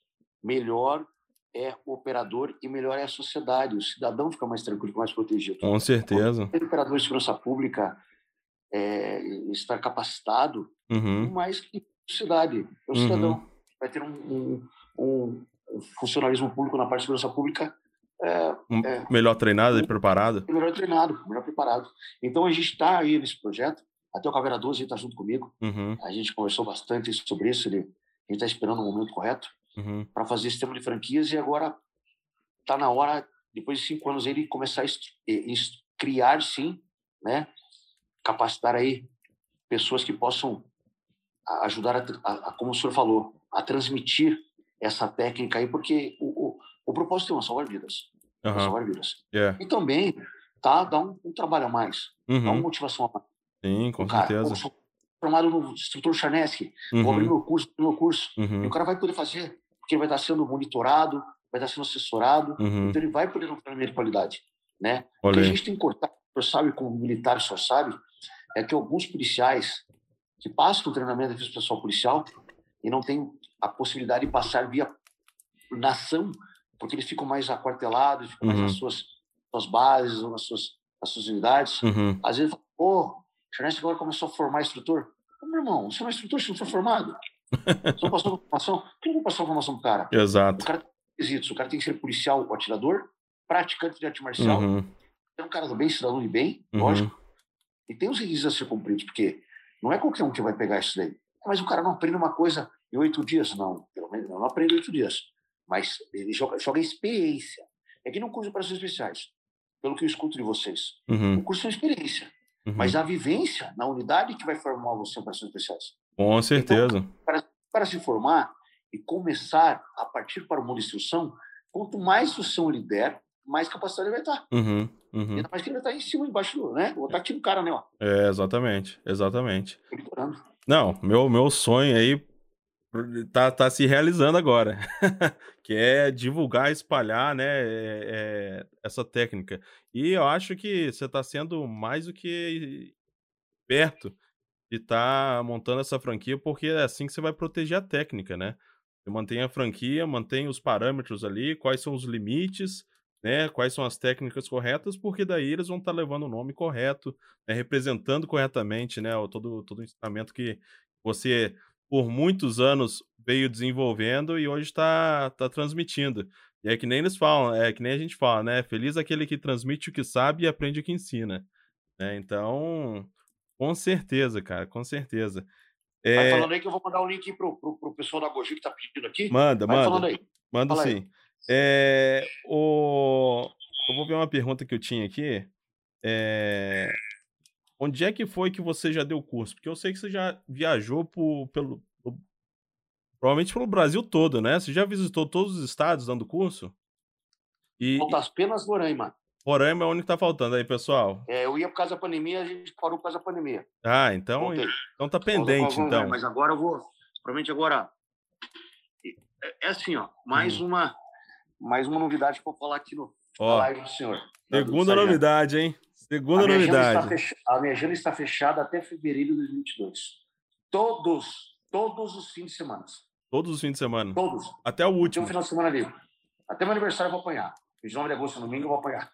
melhor é o operador e melhor é a sociedade. O cidadão fica mais tranquilo, mais protegido. Com certeza. O operador de segurança pública é, está capacitado, uhum. mais que a sociedade. O uhum. cidadão vai ter um, um, um, um funcionalismo público na parte de segurança pública é, um, é, melhor treinado e preparado. Melhor treinado, melhor preparado. Então a gente está aí nesse projeto. Até o Caveira doze está junto comigo. Uhum. A gente conversou bastante sobre isso. Ele, a gente está esperando o momento correto uhum. para fazer esse sistema de franquias e agora está na hora, depois de cinco anos, ele começar a est- est- criar, sim, né? Capacitar aí pessoas que possam ajudar, a, a, a, como o senhor falou, a transmitir essa técnica aí, porque o, o, o propósito é salvar vidas. Uhum. salvar vidas. Yeah. E também tá, dá um, um trabalho a mais, uhum. dá uma motivação a mais. Sim, com o cara, certeza. Pô, sou formado no instrutor Charneski, uhum. vou abrir meu curso, meu curso. Uhum. E o cara vai poder fazer, porque ele vai estar sendo monitorado, vai estar sendo assessorado, uhum. então ele vai poder ter um treinamento de qualidade, né? Olhei. O que a gente tem que cortar, o senhor sabe, como militar só sabe, é que alguns policiais que passam o treinamento de pessoal policial e não tem a possibilidade de passar via nação, porque eles ficam mais aquartelados, ficam uhum. mais nas suas, suas bases ou nas suas, nas suas unidades. Uhum. Às vezes, pô, o Charneski agora começou a formar instrutor. Ô, meu irmão, você não é instrutor, você não foi formado. Você não passou formação? Por que não passou formação pro cara? Exato. O cara tem requisitos. O cara tem que ser policial ou atirador, praticante de arte marcial, uhum. é um cara do bem, cidadão de bem, uhum. lógico. E tem os requisitos a ser cumpridos, porque não é qualquer um que vai pegar isso daí. Mas o cara não aprende uma coisa em oito dias. Não, pelo menos não aprende em oito dias. Mas ele joga, joga experiência. É que não curso de operações especiais, pelo que eu escuto de vocês. Uhum. O curso é experiência. Uhum. Mas a vivência na unidade que vai formar você em operações especiais. Com certeza. Então, para, para se formar e começar a partir para o mundo de instrução, quanto mais instrução ele der, mais capacidade ele vai estar. Uhum. Uhum. Ainda mais que ele vai estar em cima, embaixo do, né? Vou estar aqui no cara, né? Ó. É, exatamente. Exatamente. Monitorando. Não, meu, meu sonho aí tá, tá se realizando agora. Que é divulgar, espalhar, né, é, é, essa técnica. E eu acho que você tá sendo mais do que perto de estar tá montando essa franquia, porque é assim que você vai proteger a técnica, né? Você mantém a franquia, mantém os parâmetros ali, quais são os limites, né? Quais são as técnicas corretas, porque daí eles vão estar tá levando o nome correto, né? Representando corretamente, né? Todo, todo o ensinamento que você, por muitos anos, veio desenvolvendo e hoje está tá transmitindo. E é que nem eles falam, é que nem a gente fala, né? Feliz aquele que transmite o que sabe e aprende o que ensina. Né? Então, com certeza, cara, com certeza. É... Vai falando aí que eu vou mandar o um link pro, pro, pro pessoal da Goji que tá pedindo aqui. Manda, Vai manda. falando aí. Manda Fala sim. aí. É, o... Eu vou ver uma pergunta que eu tinha aqui. É... Onde é que foi que você já deu curso? Porque eu sei que você já viajou por, pelo... provavelmente pelo Brasil todo, né? Você já visitou todos os estados dando curso? E... Falta apenas Roraima. Roraima é onde que tá faltando aí, pessoal? É, eu ia por causa da pandemia, a gente parou por causa da pandemia. Ah, então, então tá pendente, vou, então. Mas agora eu vou, provavelmente agora... É, é assim, ó, mais hum. uma mais uma novidade que eu vou falar aqui no ó, live do senhor. Segunda novidade, hein? Segunda a novidade. Fech... A minha agenda está fechada até fevereiro de dois mil e vinte e dois. Todos, todos os fins de semana. Todos os fins de semana? Todos. Até o último? Até um final de semana livre. Até meu aniversário eu vou apanhar. vinte e nove de agosto, domingo, eu vou apanhar.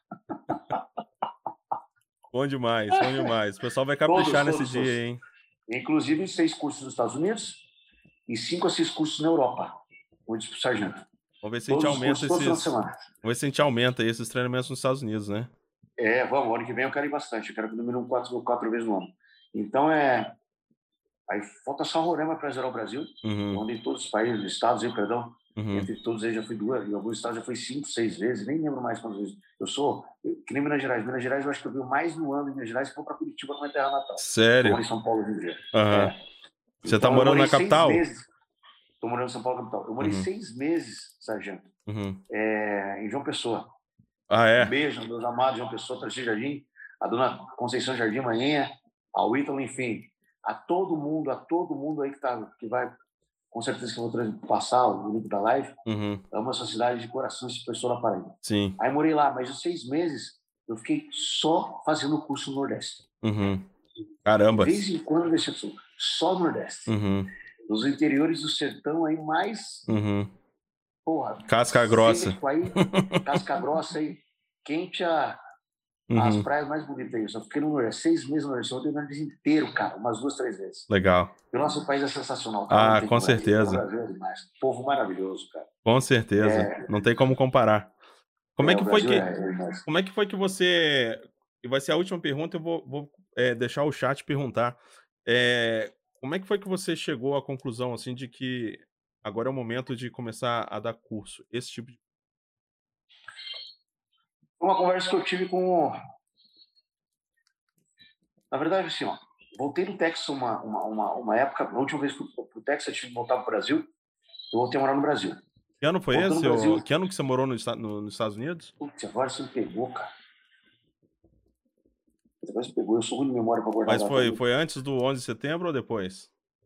Bom demais, bom demais. O pessoal vai caprichar todos, nesse todos, dia, todos. Hein? Inclusive, seis cursos nos Estados Unidos e cinco a seis cursos na Europa, como eu disse pro sargento. Vamos ver se a gente Todos os aumenta cursos, todo final de esses. semana. Vamos ver se a gente aumenta esses treinamentos nos Estados Unidos, né? É, vamos, ano que vem eu quero ir bastante, eu quero que o número um quatro, quatro vezes no ano. Então é. Aí falta só Roraima para zerar o Brasil, Uhum, onde em todos os países, estados, aí, perdão, uhum. entre todos eles já fui duas, em alguns estados já fui cinco, seis vezes, nem lembro mais quantas vezes. Eu sou, eu, que nem Minas Gerais. Minas Gerais eu acho que eu vi mais no ano em Minas Gerais que vou para Curitiba, na minha terra natal. Eu Sério? moro em São Paulo hoje em dia. Aham. É. Você Então, tá eu morando morei na seis capital? meses. Tô morando em São Paulo, capital. Eu morei Uhum. seis meses, sargento, Uhum. é, em João Pessoa. Ah, Um é? beijo, meus amados, João Pessoa, Tarcísio Jardim, a dona Conceição Jardim Manhã, ao Ítalo, enfim, a todo mundo, a todo mundo aí que, tá, que vai, com certeza que eu vou passar o link da live, Uhum. amo essa cidade de coração, esse pessoal da Paraíba. Sim. Aí morei lá, mas os seis meses eu fiquei só fazendo o curso no Nordeste. Uhum. Caramba. De vez em quando, deixa eu só no Nordeste. Uhum. Nos interiores do sertão aí, mais, Uhum. porra, Casca grossa. seco aí, casca grossa aí, quente a... Uhum. As praias mais bonitas aí. Eu só fiquei no Nordeste, seis meses no Nordeste. Eu tenho o Nordeste inteiro, cara, umas duas, três vezes. Legal. E o nosso país é sensacional. Cara, Ah, com certeza. O Brasil é demais. Povo maravilhoso, cara. Com certeza. É... Não tem como comparar. Como é, é que foi que... É, é como é que foi que você... E vai ser a última pergunta, eu vou, vou é, deixar o chat perguntar. É... Como é que foi que você chegou à conclusão, assim, de que agora é o momento de começar a dar curso? Esse tipo de... Uma conversa que eu tive com... Na verdade, assim, ó, voltei do Texas uma, uma, uma, uma época, a última vez que fui pro Texas, eu tive que voltar pro Brasil, eu voltei a morar no Brasil. Que ano foi Voltando esse? no Brasil... Que ano que você morou no, no, nos Estados Unidos? Putz, agora você me pegou, cara. Agora você me pegou, eu sou ruim de memória pra guardar. Mas foi, foi antes do onze de setembro ou depois?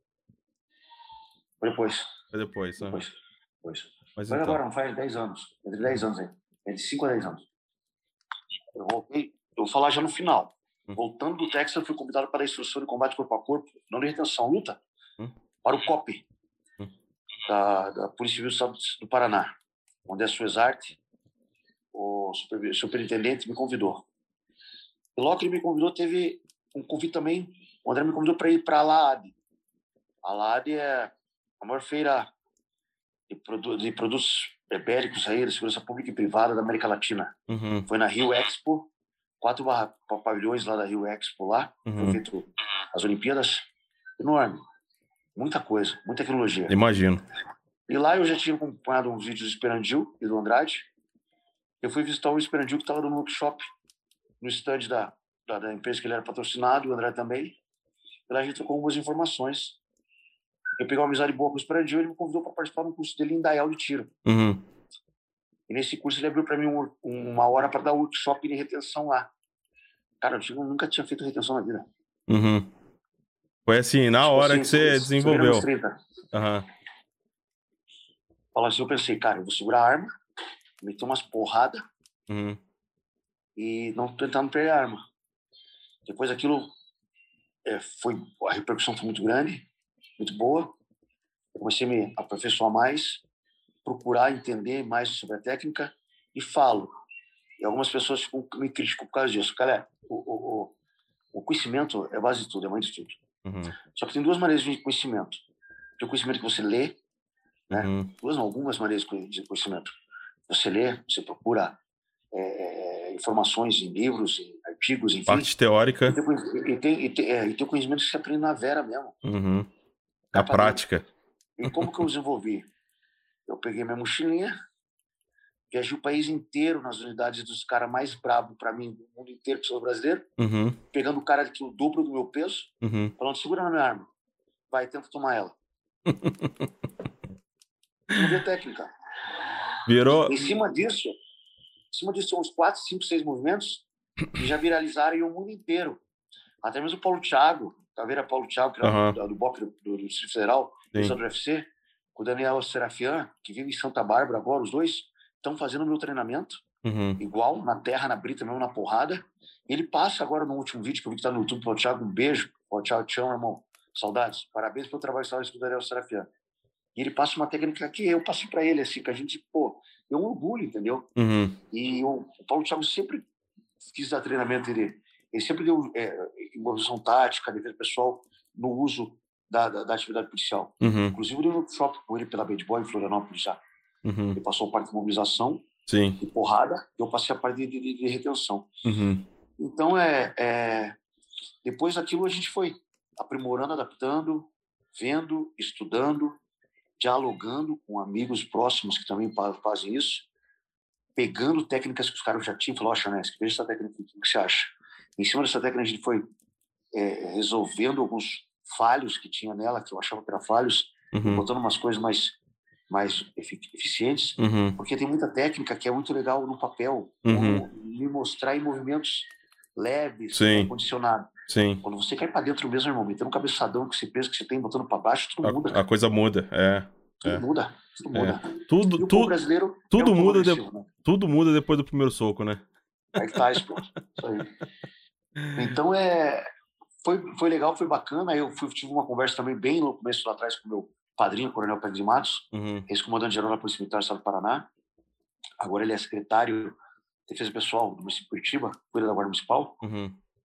Foi depois. Foi depois, né? Depois. depois. Mas foi então... agora, não faz dez anos. Entre dez anos aí. Entre cinco a dez anos. Eu voltei, eu vou falar já no final. Hum. Voltando do Texas, eu fui convidado para a instrução de combate corpo a corpo, não de retenção, luta, hum. para o C O P, hum. da, da Polícia Civil do Estado do Paraná, onde a Suezarte, o super, superintendente, me convidou. E logo que ele me convidou, teve um convite também, o André me convidou para ir para a LAAD. A LAAD é a maior feira de, produ de produtos bélicos aí, de segurança pública e privada da América Latina. Uhum. Foi na Rio Expo, quatro pavilhões lá da Rio Expo lá, uhum. foi feito as Olimpíadas, enorme, muita coisa, muita tecnologia. Imagino. E lá eu já tinha acompanhado uns vídeos do Esperandil e do Andrade. Eu fui visitar o Esperandil que estava dando um workshop no stand da, da, da empresa que ele era patrocinado, o André também. E lá a gente trocou algumas informações. Eu peguei uma amizade boa com o Esperandil e ele me convidou para participar do curso dele em Dayal de tiro. Uhum. E nesse curso ele abriu para mim um, uma hora para dar workshop de retenção lá. Cara, eu nunca tinha feito retenção na vida. Uhum. Foi assim, na tipo hora assim, que você desenvolveu. Uhum. Fala assim, eu pensei, cara, eu vou segurar a arma, meter umas porradas uhum. e não tentar não perder a arma. Depois aquilo, é, foi, a repercussão foi muito grande, muito boa. Eu comecei a me aperfeiçoar mais, procurar entender mais sobre a técnica e falo. E algumas pessoas ficam, me criticam por causa disso. Cara, o, o, o conhecimento é a base de tudo, é mãe de tudo. Uhum. Só que tem duas maneiras de conhecimento. Tem o conhecimento que você lê, né? Uhum. Duas, não, algumas maneiras de conhecimento. Você lê, você procura é, informações em livros, em artigos, enfim. Parte teórica. E tem, e tem, e tem, é, e tem o conhecimento que você aprende na vera mesmo. Uhum. A prática. Dentro. E como que eu desenvolvi? Eu peguei minha mochilinha, viajei o país inteiro nas unidades dos caras mais bravos para mim, do mundo inteiro, que sou brasileiro, uhum. pegando o cara que o dobro do meu peso, uhum. falando, segura na minha arma, vai, tenta tomar ela. Desenvolvi a técnica. Virou... Em cima disso, em cima disso, são uns quatro, cinco, seis movimentos que já viralizaram o mundo inteiro. Até mesmo o Paulo Thiago, Caveira Paulo Thiago, que era uhum. do, do B O P do, do Distrito Federal, do U F C, com o Daniel Serafian, que vive em Santa Bárbara agora, os dois estão fazendo o meu treinamento, uhum. igual, na terra, na brita, mesmo na porrada. E ele passa agora no último vídeo, que eu vi que tá no YouTube, Paulo Thiago, um beijo. Paulo Thiago, te amo, irmão. Saudades. Parabéns pelo trabalho que com o Daniel Serafian. E ele passa uma técnica que eu passei para ele, assim, que a gente, pô, é um orgulho, entendeu? Uhum. E o, o Paulo Thiago sempre quis dar treinamento, ele, ele sempre deu é, evolução tática, defesa pessoal, no uso da, da, da atividade policial. Uhum. Inclusive, eu dei um workshop com ele pela Bad Boy em Florianópolis já. Uhum. Ele passou a parte de mobilização Sim. e porrada, e eu passei a parte de, de, de retenção. Uhum. Então, é, é, depois daquilo, a gente foi aprimorando, adaptando, vendo, estudando, dialogando com amigos próximos que também fazem isso, pegando técnicas que os caras já tinham, falou, ó, Charnesky, veja essa técnica, o que você acha? Em cima dessa técnica, a gente foi é, resolvendo alguns falhos que tinha nela, que eu achava que eram falhos, Uhum. botando umas coisas mais, mais eficientes, Uhum. porque tem muita técnica que é muito legal no papel, Uhum. me mostrar em movimentos leves, Sim. condicionados. Sim. Quando você cai para dentro mesmo, irmão, metendo um cabeçadão que esse peso que você tem, botando para baixo, tudo A, muda. a coisa muda, é. Tudo é. muda, tudo É. muda. Tudo, E o tu, povo brasileiro tudo, é um muda agressivo, de, né? tudo muda depois do primeiro soco, né? Aí que tá, pô. Isso aí. Então, é, foi, foi legal, foi bacana. Eu fui, tive uma conversa também bem no começo lá atrás com o meu padrinho, o Coronel Pedro de Matos, Uhum. ex-comandante-geral da Polícia Militar do Estado do Paraná. Agora ele é secretário de Defesa Pessoal do município de Curitiba, cuida da Guarda Municipal. Uhum.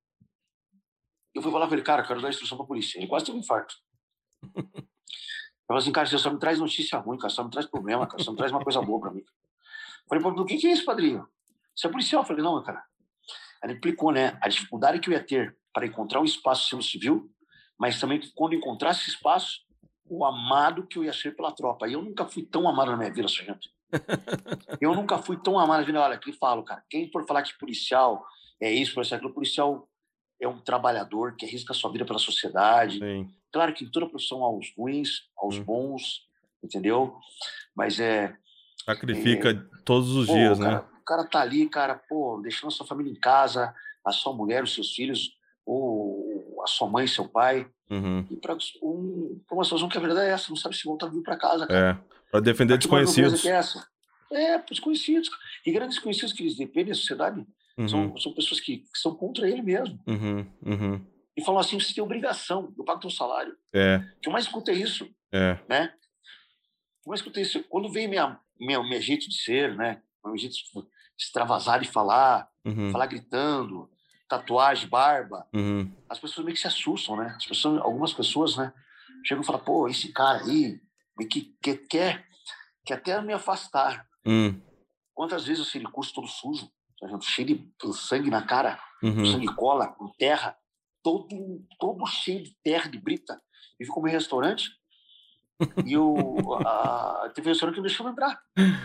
Eu fui falar para ele, cara, eu quero dar instrução para a polícia. Ele quase teve um infarto. Eu falei assim, cara, você só me traz notícia ruim, cara, só me traz problema, cara, só me traz uma coisa boa para mim. Eu falei, pô, por que que é isso, padrinho? Você é policial? Eu falei, não, cara. Ele explicou, né, a dificuldade que eu ia ter para encontrar um espaço sendo civil, mas também que quando encontrasse esse espaço, o amado que eu ia ser pela tropa. E eu nunca fui tão amado na minha vida, sargento. Eu nunca fui tão amado na vida. Olha, aqui falo, cara, quem for falar que policial é isso, policial é aquilo, policial é um trabalhador que arrisca a sua vida pela sociedade. Sim. Claro que em toda profissão há os ruins, há os hum. bons, entendeu? Mas é... Sacrifica é, todos os pô, dias, cara, né? O cara tá ali, cara, pô, deixando a sua família em casa, a sua mulher, os seus filhos, ou a sua mãe, seu pai, Uhum. e para um, uma situação que a verdade é essa, não sabe se voltar vivo para casa, cara. É, para defender pra desconhecidos. Que é essa? É, para desconhecidos. E grandes desconhecidos que eles dependem da sociedade uhum. são, são pessoas que, que são contra ele mesmo. Uhum. Uhum. E falam assim, você tem obrigação, eu pago teu salário. É. O que eu mais escuto é isso. É. Né? O que eu mais escuto é isso. Quando vem minha, minha, meu jeito de ser, né? Meu jeito de extravasar de falar, uhum. falar gritando, tatuagem, barba, uhum. as pessoas meio que se assustam, né? As pessoas, algumas pessoas, né, chegam e falam, pô, esse cara aí que, que quer, quer até me afastar. Uhum. Quantas vezes eu sei de curso todo sujo, cheio de sangue na cara, uhum. sangue cola, com terra, todo, todo cheio de terra, de brita. E fui comer em restaurante e eu, a, teve um restaurante que não deixou eu entrar.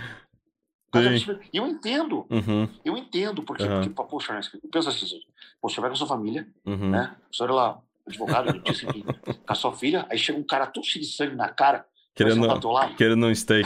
E eu entendo, uhum. eu entendo, porque, uhum. porque poxa, eu penso assim, pô, você vai com a sua família, uhum. né? Você olha lá, advogado, disse que com a sua filha, aí chega um cara todo cheio de sangue na cara, querendo, querendo um steak.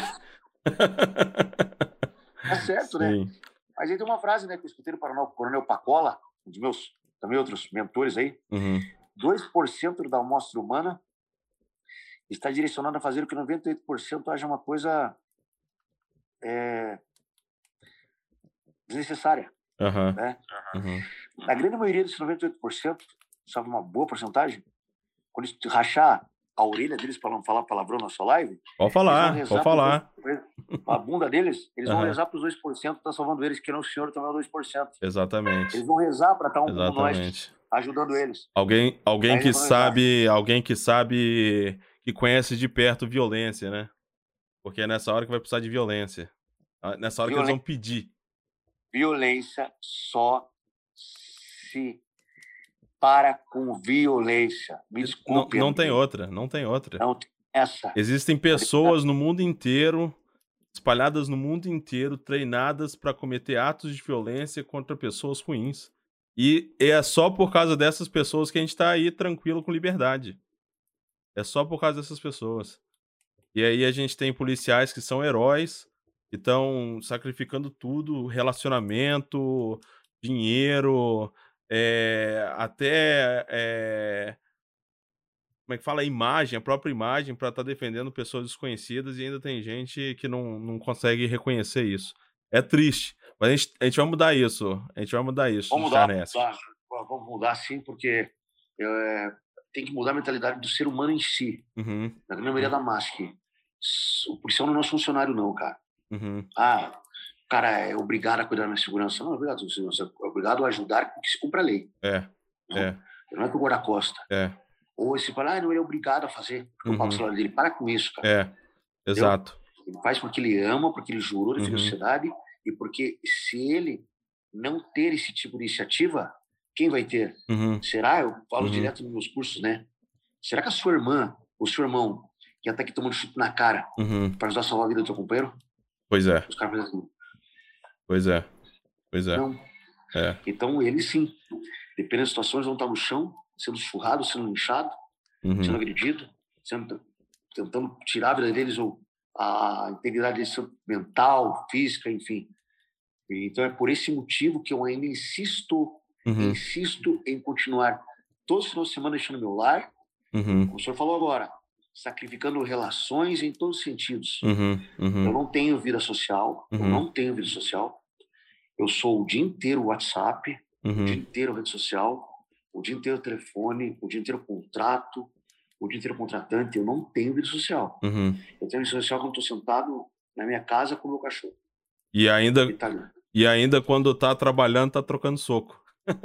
Tá certo, né? Sim. Mas aí tem uma frase, né, que eu escutei no Paraná, o Coronel Pacola, um dos meus, também outros mentores aí, uhum. dois por cento da amostra humana está direcionado a fazer com que noventa e oito por cento haja uma coisa é, desnecessária. Uhum. Né? Uhum. Na grande maioria desses noventa e oito por cento, sabe uma boa porcentagem, quando eles rachar a orelha deles para não falar palavrão na sua live, pode falar, pode falar. Dois, a bunda deles, eles uhum. vão rezar para os dois por cento que está salvando eles, que não o senhor também é dois por cento. Exatamente. Eles vão rezar para estar um Exatamente. como nós, ajudando eles. Alguém, alguém que sabe, rezar. alguém que sabe, que conhece de perto violência, né? Porque é nessa hora que vai precisar de violência. Nessa hora Violen... que eles vão pedir. Violência só se para com violência. Me desculpe. Não, não tem outra, não tem outra. Não tem essa. Existem pessoas no mundo inteiro, espalhadas no mundo inteiro, treinadas para cometer atos de violência contra pessoas ruins. E é só por causa dessas pessoas que a gente tá aí tranquilo com liberdade. É só por causa dessas pessoas. E aí a gente tem policiais que são heróis, que estão sacrificando tudo, relacionamento, dinheiro, é, até, é, como é que fala, a imagem, a própria imagem, para estar tá defendendo pessoas desconhecidas, e ainda tem gente que não, não consegue reconhecer isso. É triste, mas a gente, a gente vai mudar isso, a gente vai mudar isso. Vamos mudar, mudar, vamos mudar sim, porque é, tem que mudar a mentalidade do ser humano em si. Uhum. Na grande maioria da massa, que o policial não é nosso funcionário não, cara. Uhum. Ah, o cara é obrigado a cuidar da minha segurança. Não, é obrigado, você é obrigado a ajudar com que se cumpra a lei. É, não, é. Não é que o guarda-costa. É. Ou esse fala, ah, não, ele é obrigado a fazer, porque eu pago o Uhum. salário dele. Para com isso, cara. É, Entendeu? exato. Ele faz porque ele ama, porque ele jurou defender a Uhum. sociedade, e porque se ele não ter esse tipo de iniciativa, quem vai ter? Uhum. Será? Eu falo Uhum. direto nos meus cursos, né? Será que a sua irmã, o seu irmão, que está aqui tomando chute na cara Uhum. para ajudar a salvar a vida do teu companheiro? Pois é, Os caras fazem assim, pois é, pois é. não. É. Então, eles sim, dependendo das situações, vão estar no chão, sendo surrados, sendo linchados, Uhum. sendo agredidos, sendo, tentando tirar a vida deles, ou a integridade deles mental, física, enfim. Então, é por esse motivo que eu ainda insisto, Uhum. insisto em continuar todos os finais de semana deixando meu lar, Uhum. como o senhor falou agora, sacrificando relações em todos os sentidos. Uhum. Uhum. Eu não tenho vida social, eu Uhum. não tenho vida social. Eu sou o dia inteiro WhatsApp, o dia Uhum. inteiro rede social, o dia inteiro telefone, o dia inteiro contrato, o dia inteiro contratante. Eu não tenho vida social. Uhum. Eu tenho vida social quando estou sentado na minha casa com o meu cachorro. E ainda, Ele tá ali. e ainda quando tá trabalhando, tá trocando soco.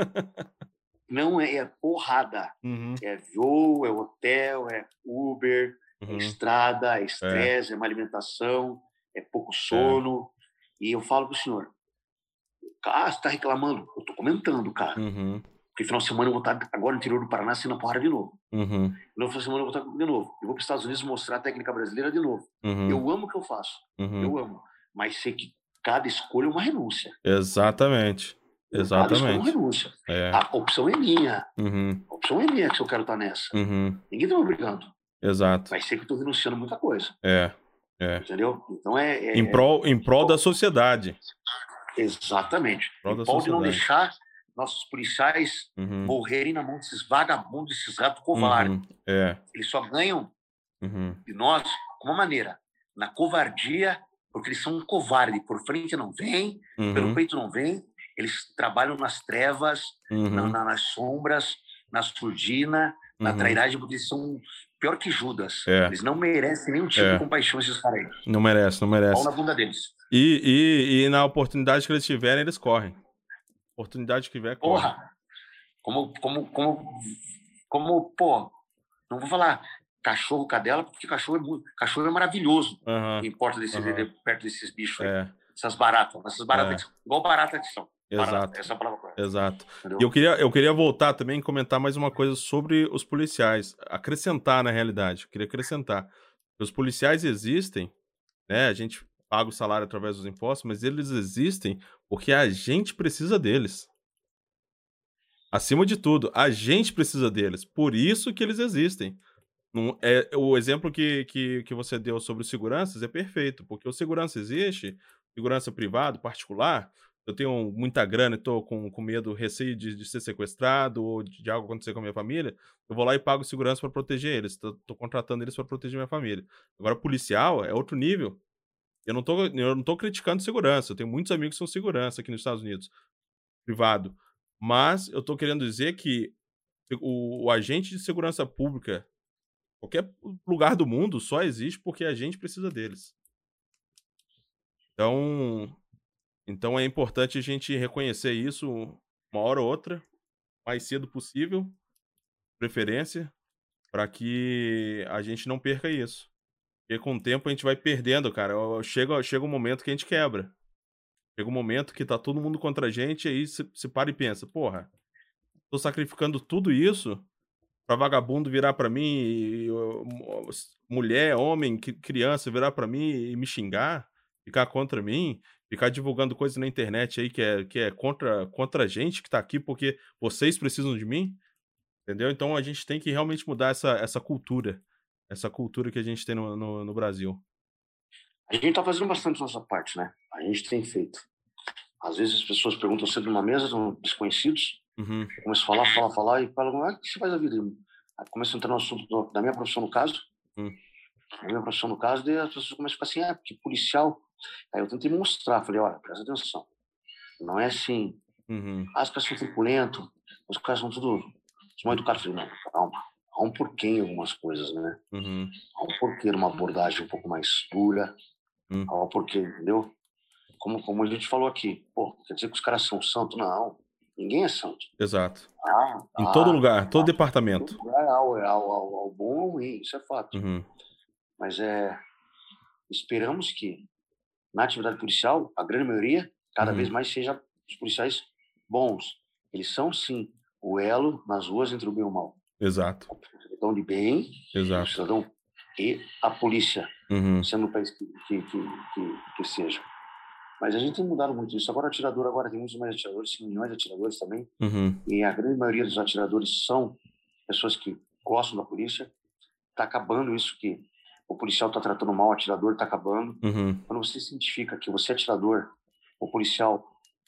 Não é, é porrada. Uhum. É voo, é hotel, é Uber, Uhum. é estrada, é estresse, é. é má alimentação, é pouco sono. É. E eu falo pro senhor, ah, você tá reclamando? Eu tô comentando, cara. Uhum. Porque final de semana eu vou estar agora no interior do Paraná sendo a porrada de novo. Uhum. No final de semana eu vou estar de novo. Eu vou para os Estados Unidos mostrar a técnica brasileira de novo. Uhum. Eu amo o que eu faço. Uhum. Eu amo. Mas sei que cada escolha é uma renúncia. Exatamente. Exatamente. Cada escolha é uma renúncia. É. A opção é minha. Uhum. A opção é minha que eu quero estar nessa. Uhum. Ninguém está me obrigando. Exato. Mas sei que eu estou renunciando muita coisa. É. É. Entendeu? Então é... é em prol, em prol é... da sociedade. Exatamente. Em prol, em da prol de não sociedade. deixar nossos policiais uhum. morrerem na mão desses vagabundos, desses ratos covardes. Uhum. É. Eles só ganham uhum. de nós com uma maneira, na covardia, porque eles são um covarde. Por frente não vem, uhum. pelo peito não vem. Eles trabalham nas trevas, uhum. na, na, nas sombras, na surdina, uhum. na trairagem, porque eles são pior que Judas. É. Eles não merecem nenhum tipo é. de compaixão, esses caras aí. Não merece, não merece. Pau na bunda deles. E, e, e na oportunidade que eles tiverem, eles correm. Oportunidade que tiver, corre. Porra! Como, como, como, como, pô, não vou falar cachorro, cadela, porque cachorro é, muito, cachorro é maravilhoso. Uhum. Não importa desse, uhum. de, perto desses bichos aí. É. Essas baratas. Essas baratas, é. que são, igual baratas que são. Exato. Barata, essa é a palavra correta. Exato. Entendeu? E eu queria, eu queria voltar também e comentar mais uma coisa sobre os policiais. Acrescentar, na realidade. Eu queria acrescentar. Os policiais existem, né? A gente paga o salário através dos impostos, mas eles existem porque a gente precisa deles. Acima de tudo, a gente precisa deles. Por isso que eles existem. Não, é, o exemplo que, que, que você deu sobre os seguranças é perfeito, porque o segurança existe, segurança privado, particular. Eu tenho muita grana e estou com, com medo, receio de, de ser sequestrado ou de, de algo acontecer com a minha família. Eu vou lá e pago segurança para proteger eles. Estou contratando eles para proteger minha família. Agora, policial é outro nível. Eu não tô, eu não tô criticando segurança. Eu tenho muitos amigos que são segurança aqui nos Estados Unidos, privado. Mas eu tô querendo dizer que o, o agente de segurança pública, qualquer lugar do mundo, só existe porque a gente precisa deles. Então, então é importante a gente reconhecer isso uma hora ou outra, mais cedo possível, preferência, para que a gente não perca isso. Porque com o tempo a gente vai perdendo, cara. Chega, chega um momento que a gente quebra. Chega um momento que tá todo mundo contra a gente, aí você para e pensa, porra, tô sacrificando tudo isso pra vagabundo virar pra mim, e, e, mulher, homem, criança virar pra mim e me xingar, ficar contra mim, ficar divulgando coisa na internet aí que é, que é contra, contra a gente que tá aqui porque vocês precisam de mim, entendeu? Então a gente tem que realmente mudar essa, essa cultura, essa cultura que a gente tem no, no, no Brasil. A gente tá fazendo bastante nossa parte, né? A gente tem feito. Às vezes as pessoas perguntam sempre numa mesa, são desconhecidos, uhum. começam a falar, falar, falar, e falam, ah, o que você faz a vida? Aí começa a entrar no assunto da minha profissão, no caso, uhum. da minha profissão, no caso, daí as pessoas começam a ficar assim, ah, porque policial. Aí eu tentei mostrar, falei, olha, presta atenção, não é assim, uhum. ah, os caras são truculentos, os caras são tudo, os mal educados. Falei, não, calma, há um porquê em algumas coisas, né? Uhum. Há um porquê numa abordagem um pouco mais dura, uhum. há um porquê, entendeu? Como, como a gente falou aqui, pô, quer dizer que os caras são santos? Não, Ninguém é santo. Exato. Ah, Em ah, todo lugar, todo ah, departamento. todo lugar, ao, ao, ao, ao bom ou ao ruim, isso é fato. Uhum. Mas é, esperamos que na atividade policial, a grande maioria, cada Uhum. vez mais seja os policiais bons. Eles são, sim, o elo nas ruas entre o bem e o mal. Exato. O cidadão de bem, Exato. o cidadão e a polícia, Uhum. sendo o país que, que, que, que, que seja. Mas a gente tem mudado muito isso. Agora, atirador, agora tem muitos mais atiradores, tem milhões de atiradores também. Uhum. E a grande maioria dos atiradores são pessoas que gostam da polícia. Está acabando isso que o policial está tratando mal, o atirador está acabando. Uhum. Quando você se identifica que você é atirador, o policial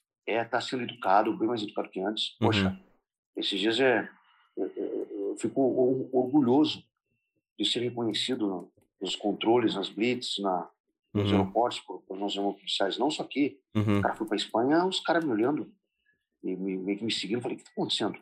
é tá sendo educado, bem mais educado que antes. Uhum. Poxa, esses dias é, eu, eu, eu fico orgulhoso de ser reconhecido nos controles, nas blitz, na, nos Uhum. aeroportos, por, por nós policiais, não só aqui. Uhum. O cara foi para Espanha, os caras me olhando, me, me, me, me seguindo, falei, o que está acontecendo?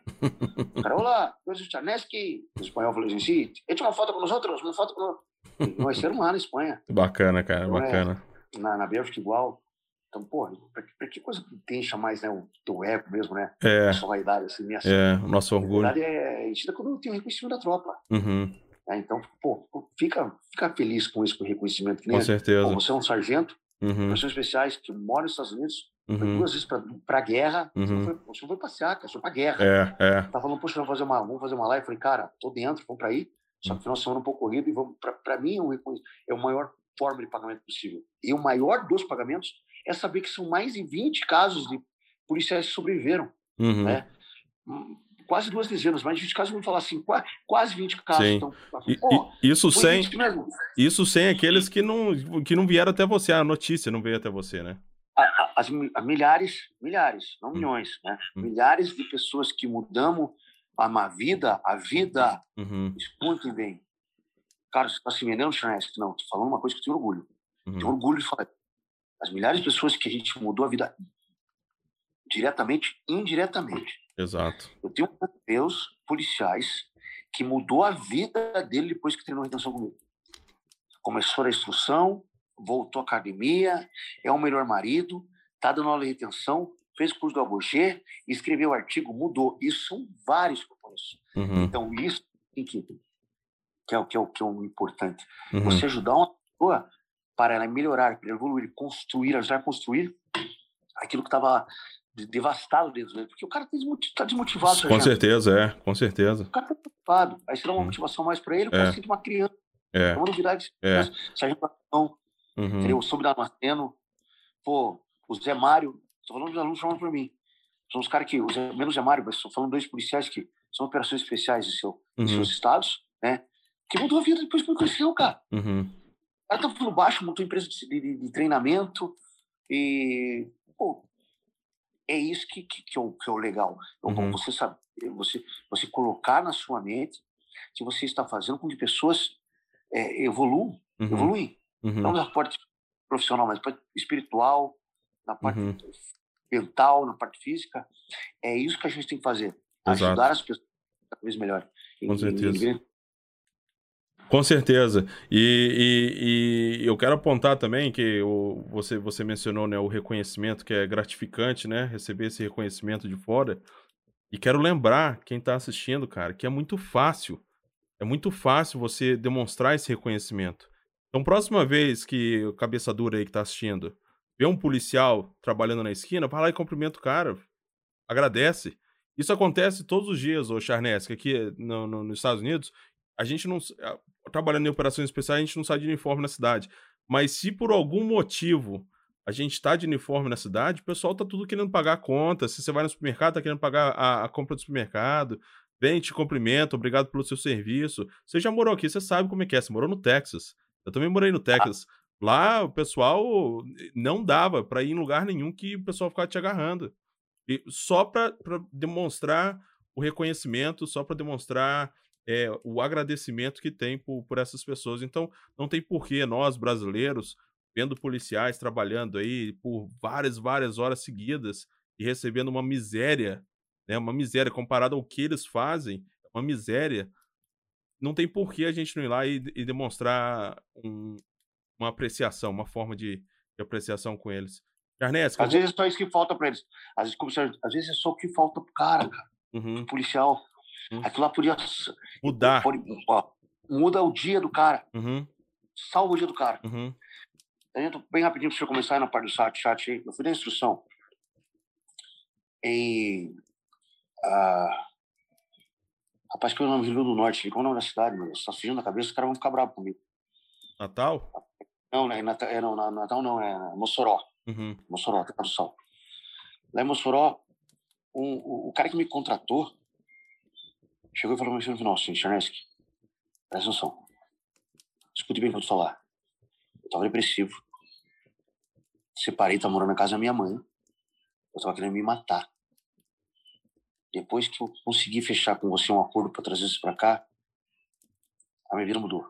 O cara, olá, eu sou Charneski. O espanhol falou assim, sim, echa uma foto com nós outros, uma foto com nós. Nós ser lá na Espanha. Bacana, cara, Então, bacana. É, na, na Bélgica igual. Então, pô, pra, pra que coisa que te encha mais, né, o teu ego mesmo, né? É. A sua vaidade, assim, minha É, o nosso orgulho. Na verdade, é enchida quando tem o reconhecimento da tropa. Uhum. É, então, pô, fica, fica feliz com isso, com o reconhecimento. Que nem, Com certeza. Pô, você é um sargento, Uhum. operações especiais, que mora nos Estados Unidos, foi Uhum. duas vezes pra, pra guerra, Uhum. você, não foi, você não foi passear, cara, você foi pra guerra. É, é. Tá falando, poxa, vamos fazer uma, vamos fazer uma live. Eu falei, cara, tô dentro, vamos pra aí. Só que final de semana um pouco corrido e vamos pra, pra mim é, um, é a maior forma de pagamento possível. E o maior dos pagamentos é saber que são mais de vinte casos de policiais que sobreviveram, Uhum. né? Quase duas dezenas, mais de vinte casos, vamos falar assim, quase vinte casos. Sim. Então, E, pô, e, isso sem mesmo. Isso sem aqueles que não, que não vieram até você, a notícia não veio até você, né? As, as milhares, milhares, não milhões, hum. né? Hum. Milhares de pessoas que mudamos a vida, a vida. Uhum. Escutem bem. Cara, você está se vendendo, Charneski? Não, tô falando uma coisa que eu tenho orgulho. Uhum. Tenho orgulho de falar. As milhares de pessoas que a gente mudou a vida diretamente, indiretamente. Exato. Eu tenho meus policiais que mudou a vida dele depois que treinou retenção comigo. Começou a instrução, voltou à academia, é o melhor marido, tá dando aula de retenção, fez o curso do A B G, escreveu artigo, mudou. Isso são vários que eu conheço. Uhum. Então, isso tem que, que, é o, que, é o, que é o importante. Uhum. Você ajudar uma pessoa para ela melhorar, para ela evoluir, construir, ajudar a construir aquilo que estava devastado dentro dele. Porque o cara está desmotivado. Com certeza, é. Com certeza. O cara está preocupado. Aí você dá uma motivação mais para ele, o cara é. sente uma criança. É. É uma novidade. É. Sargento Batão, uhum. Eu soube dar Damasceno, pô, o Zé Mário, estou falando dos alunos falando para mim. São os caras que, os, menos Zé Mário, mas estou falando dois policiais que são operações especiais em, seu, uhum. em seus estados, né? Que mudou a vida depois que me conheceu, cara. Uhum. O cara tá falando baixo, montou empresa de, de, de treinamento e, pô, é isso que, que, que, é, o, que é o legal. Uhum. Você sabe, você, você colocar na sua mente que você está fazendo com que pessoas É, evoluam, uhum. evoluem. Uhum. Não na parte profissional, mas na parte espiritual, na parte uhum. mental, na parte física. É isso que a gente tem que fazer. Exato. Ajudar as pessoas cada vez melhor. Com e, certeza. E... Com certeza. E, e, e eu quero apontar também que o, você, você mencionou, né, o reconhecimento, que é gratificante, né? Receber esse reconhecimento de fora. E quero lembrar quem está assistindo, cara, que é muito fácil. É muito fácil você demonstrar esse reconhecimento. Então, próxima vez que o cabeça dura aí que tá assistindo vê um policial trabalhando na esquina, vai lá e cumprimenta o cara. Agradece. Isso acontece todos os dias, ô Charneski, aqui no, no, nos Estados Unidos. A gente não... Trabalhando em operações especiais, a gente não sai de uniforme na cidade. Mas se por algum motivo a gente tá de uniforme na cidade, o pessoal tá tudo querendo pagar a conta. Se você vai no supermercado, tá querendo pagar a, a compra do supermercado. Vem, te cumprimento, obrigado pelo seu serviço. Você já morou aqui, você sabe como é que é. Você morou no Texas. Eu também morei no Texas. Lá, o pessoal não dava pra ir em lugar nenhum que o pessoal ficava te agarrando. E só pra, pra demonstrar o reconhecimento, só pra demonstrar é, o agradecimento que tem por, por essas pessoas. Então, não tem porquê nós, brasileiros, vendo policiais trabalhando aí por várias, várias horas seguidas e recebendo uma miséria, né, uma miséria comparada ao que eles fazem, uma miséria. Não tem por que a gente não ir lá e, e demonstrar um, uma apreciação, uma forma de, de apreciação com eles. Charnesky, eu Às vou... vezes é só isso que falta pra eles. Às vezes, como, você- às vezes é só o que falta pro cara, cara. Uhum. Pro policial. Uhum. Aquilo lá podia... Mudar. Pode, ó, muda o dia do cara. Uhum. Salva o dia do cara. Uhum. Então, bem rapidinho, pra você começar aí na parte do chat, chat aí. Eu fui dar instrução em... Ah, rapaz, que eu não Rio Grande do Norte. Qual é o nome da cidade, meu? Você tá fugindo da cabeça, os caras vão ficar bravos comigo. Natal? Não, né? Natal, é, não, na- Natal não, é Mossoró. Uhum. Mossoró, Terra do Sol. Lá em Mossoró, um, o, o cara que me contratou chegou e falou assim no final, assim, Charnesky, presta atenção. Escute bem o que eu vou te falar. Eu tava depressivo. Separei, tava morando na casa da minha mãe. Eu tava querendo me matar. Depois que eu consegui fechar com você um acordo pra trazer isso pra cá, a minha vida mudou.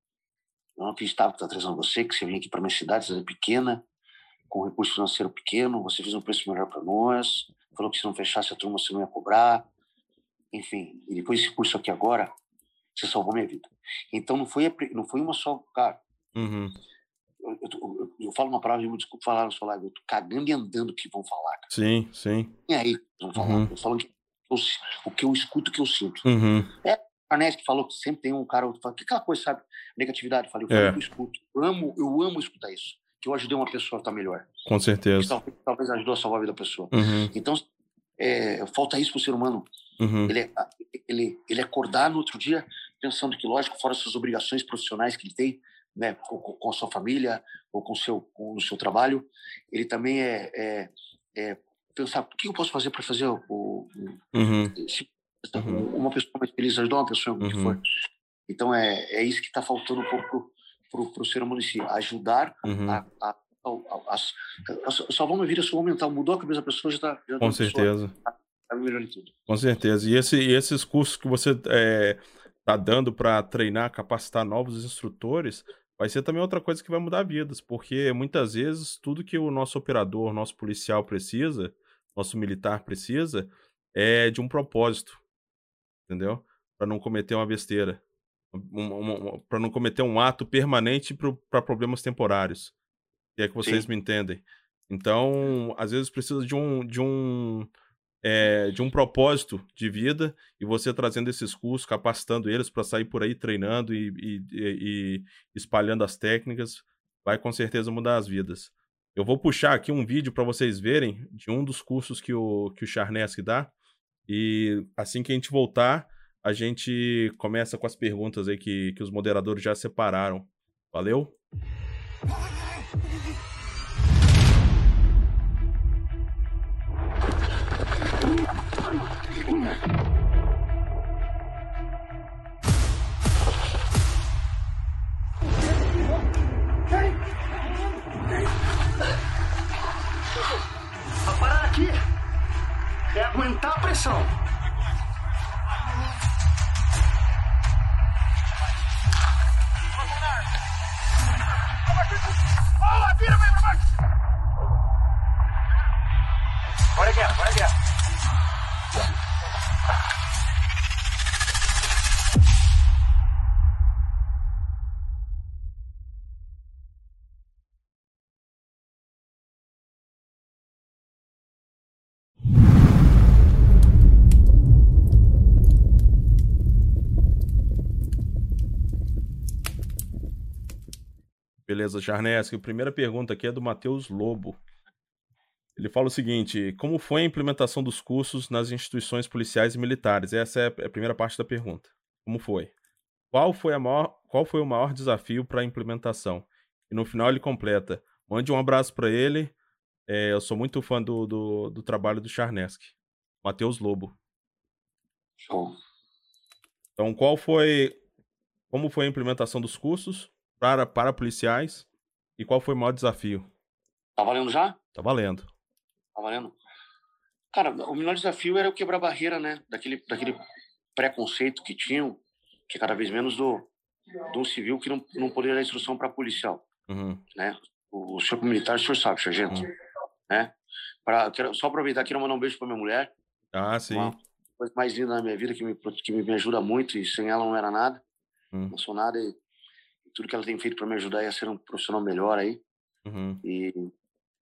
Eu não acreditava que tá trazendo você, que você vinha aqui pra minha cidade, cidade pequena, com recurso financeiro pequeno, você fez um preço melhor pra nós, falou que se não fechasse a turma você não ia cobrar. Enfim, e depois desse curso aqui agora, você salvou minha vida. Então não foi, a pri- não foi uma só, cara. Uhum. Eu, eu, eu, eu falo uma palavra, me desculpa falar na sua live, eu tô cagando e andando o que vão falar, cara. Sim, sim. E aí, o que vão falar? Uhum. Eu falo que eu, o que eu escuto, o que eu sinto. Uhum. É, a Ness que falou que sempre tem um cara, que fala, que aquela coisa, sabe? Negatividade, eu falei, eu falei É. que eu escuto. Eu amo, eu amo escutar isso. Que eu ajudei uma pessoa a estar melhor. Com Que certeza. talvez, talvez ajudou a salvar a vida da pessoa. Uhum. Então, é, falta isso pro ser humano. Uhum. Ele, é, ele, ele acordar no outro dia pensando que, lógico, fora suas obrigações profissionais que ele tem, né, com, com a sua família ou com, seu, com o seu trabalho, ele também é, é, é pensar, o que eu posso fazer para fazer o, o, Uhum. esse, Uhum. uma pessoa mais feliz, ajudar uma pessoa em que Uhum. for. Então, é, é isso que está faltando um pouco pro, pro ser humano em si, ajudar Uhum. a, a, a, a, a, a salvar uma vida, salvar mental, mudou a cabeça da pessoa, já está Com certeza. Tá melhorando tudo. Com certeza. E, esse, e esses cursos que você é, tá dando para treinar, capacitar novos instrutores, vai ser também outra coisa que vai mudar vidas, porque muitas vezes tudo que o nosso operador, nosso policial precisa, nosso militar precisa, é de um propósito, entendeu? Para não cometer uma besteira, um, um, um, para não cometer um ato permanente para problemas temporários. Se é que vocês Sim. me entendem. Então, às vezes precisa de um, de um É, de um propósito de vida, e você trazendo esses cursos, capacitando eles para sair por aí treinando e, e, e espalhando as técnicas, vai com certeza mudar as vidas. Eu vou puxar aqui um vídeo para vocês verem de um dos cursos que o, que o Charnesky dá, e assim que a gente voltar, a gente começa com as perguntas aí que, que os moderadores já separaram. Valeu? A parada aqui é aguentar a pressão. Bora aqui, bora aqui. Beleza, Charnesky. A primeira pergunta aqui é do Matheus Lobo. Ele fala o seguinte: como foi a implementação dos cursos nas instituições policiais e militares? Essa é a primeira parte da pergunta. Como foi? Qual foi, a maior, qual foi o maior desafio para a implementação? E no final ele completa: mande um abraço para ele. É, eu sou muito fã do, do, do trabalho do Charnesky. Matheus Lobo. Show. Então, qual foi, como foi a implementação dos cursos para, para policiais e qual foi o maior desafio? Tá valendo já? Tá valendo. Tá valendo? Cara, o melhor desafio era eu quebrar a barreira, né? Daquele, daquele preconceito que tinham, que é cada vez menos do, do civil que não, não poderia dar instrução para policial, Uhum. né? O, o senhor militar, o senhor sabe, sargento, Uhum. né? Pra, quero só aproveitar, quero mandar um beijo para minha mulher. Ah, sim. Uma coisa mais linda da minha vida, que me, que me ajuda muito, e sem ela não era nada. Uhum. Não sou nada, e tudo que ela tem feito para me ajudar é a ser um profissional melhor aí. Uhum. E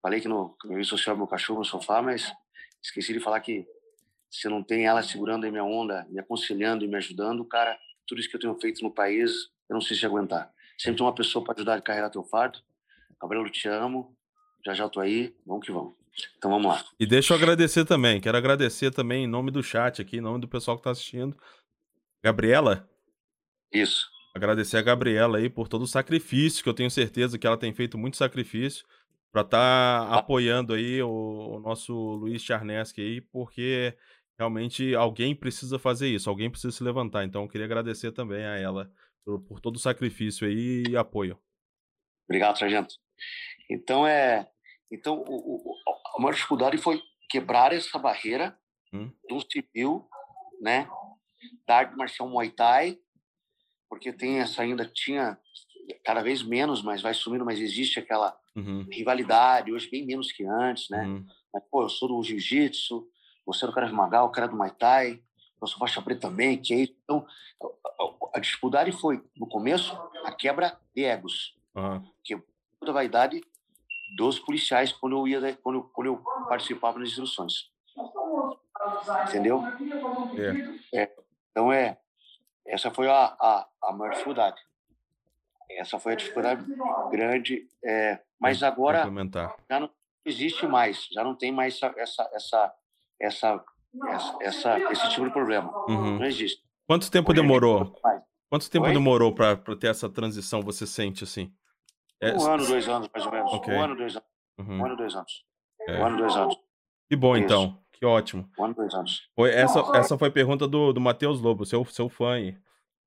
Falei que no eu social meu cachorro no sofá, mas esqueci de falar que se não tem ela segurando a minha onda, me aconselhando e me ajudando, cara, tudo isso que eu tenho feito no país, eu não sei se aguentar. Sempre tem uma pessoa para ajudar a carregar teu fardo. Gabriel, eu te amo. Já já tô aí. Vamos que vamos. Então vamos lá. E deixa eu agradecer também. Quero agradecer também em nome do chat aqui, em nome do pessoal que tá assistindo. Gabriela? Isso. Agradecer a Gabriela aí por todo o sacrifício, que eu tenho certeza que ela tem feito muito sacrifício para estar tá apoiando aí o, o nosso Luiz Charneski aí, porque realmente alguém precisa fazer isso, alguém precisa se levantar. Então eu queria agradecer também a ela por, por todo o sacrifício aí e apoio. Obrigado, sargento. Então, é, então o, o, a maior dificuldade foi quebrar essa barreira hum. do civil, né, da arte marcial Muay Thai, porque tem essa ainda, tinha cada vez menos, mas vai sumindo, mas existe aquela uhum. rivalidade, hoje bem menos que antes, né? Uhum. Mas, pô, eu sou do jiu-jitsu, você é do Krav Maga, o cara é do Muay Thai, eu sou faixa preta também, que é isso. Então, a, a dificuldade foi, no começo, a quebra de egos. Uhum. Que toda a vaidade dos policiais quando eu ia, quando eu, quando eu participava das instruções. Entendeu? É. É, então, é, essa foi a, a, a maior dificuldade. Essa foi a dificuldade grande, é, mas agora já não existe mais, já não tem mais essa, essa, essa, essa, essa, essa esse tipo de problema. Uhum. Não existe. Quanto tempo Hoje demorou? Quanto tempo Oi? demorou para ter essa transição, você sente assim? É... Um ano, dois anos, mais ou menos. Okay. Um ano, dois anos. Uhum. Um ano, dois anos. É. Um ano, dois anos. Que bom, Isso. então. Que ótimo. Um ano, dois anos. Foi, essa, essa foi a pergunta do, do Matheus Lobo, seu, seu fã aí.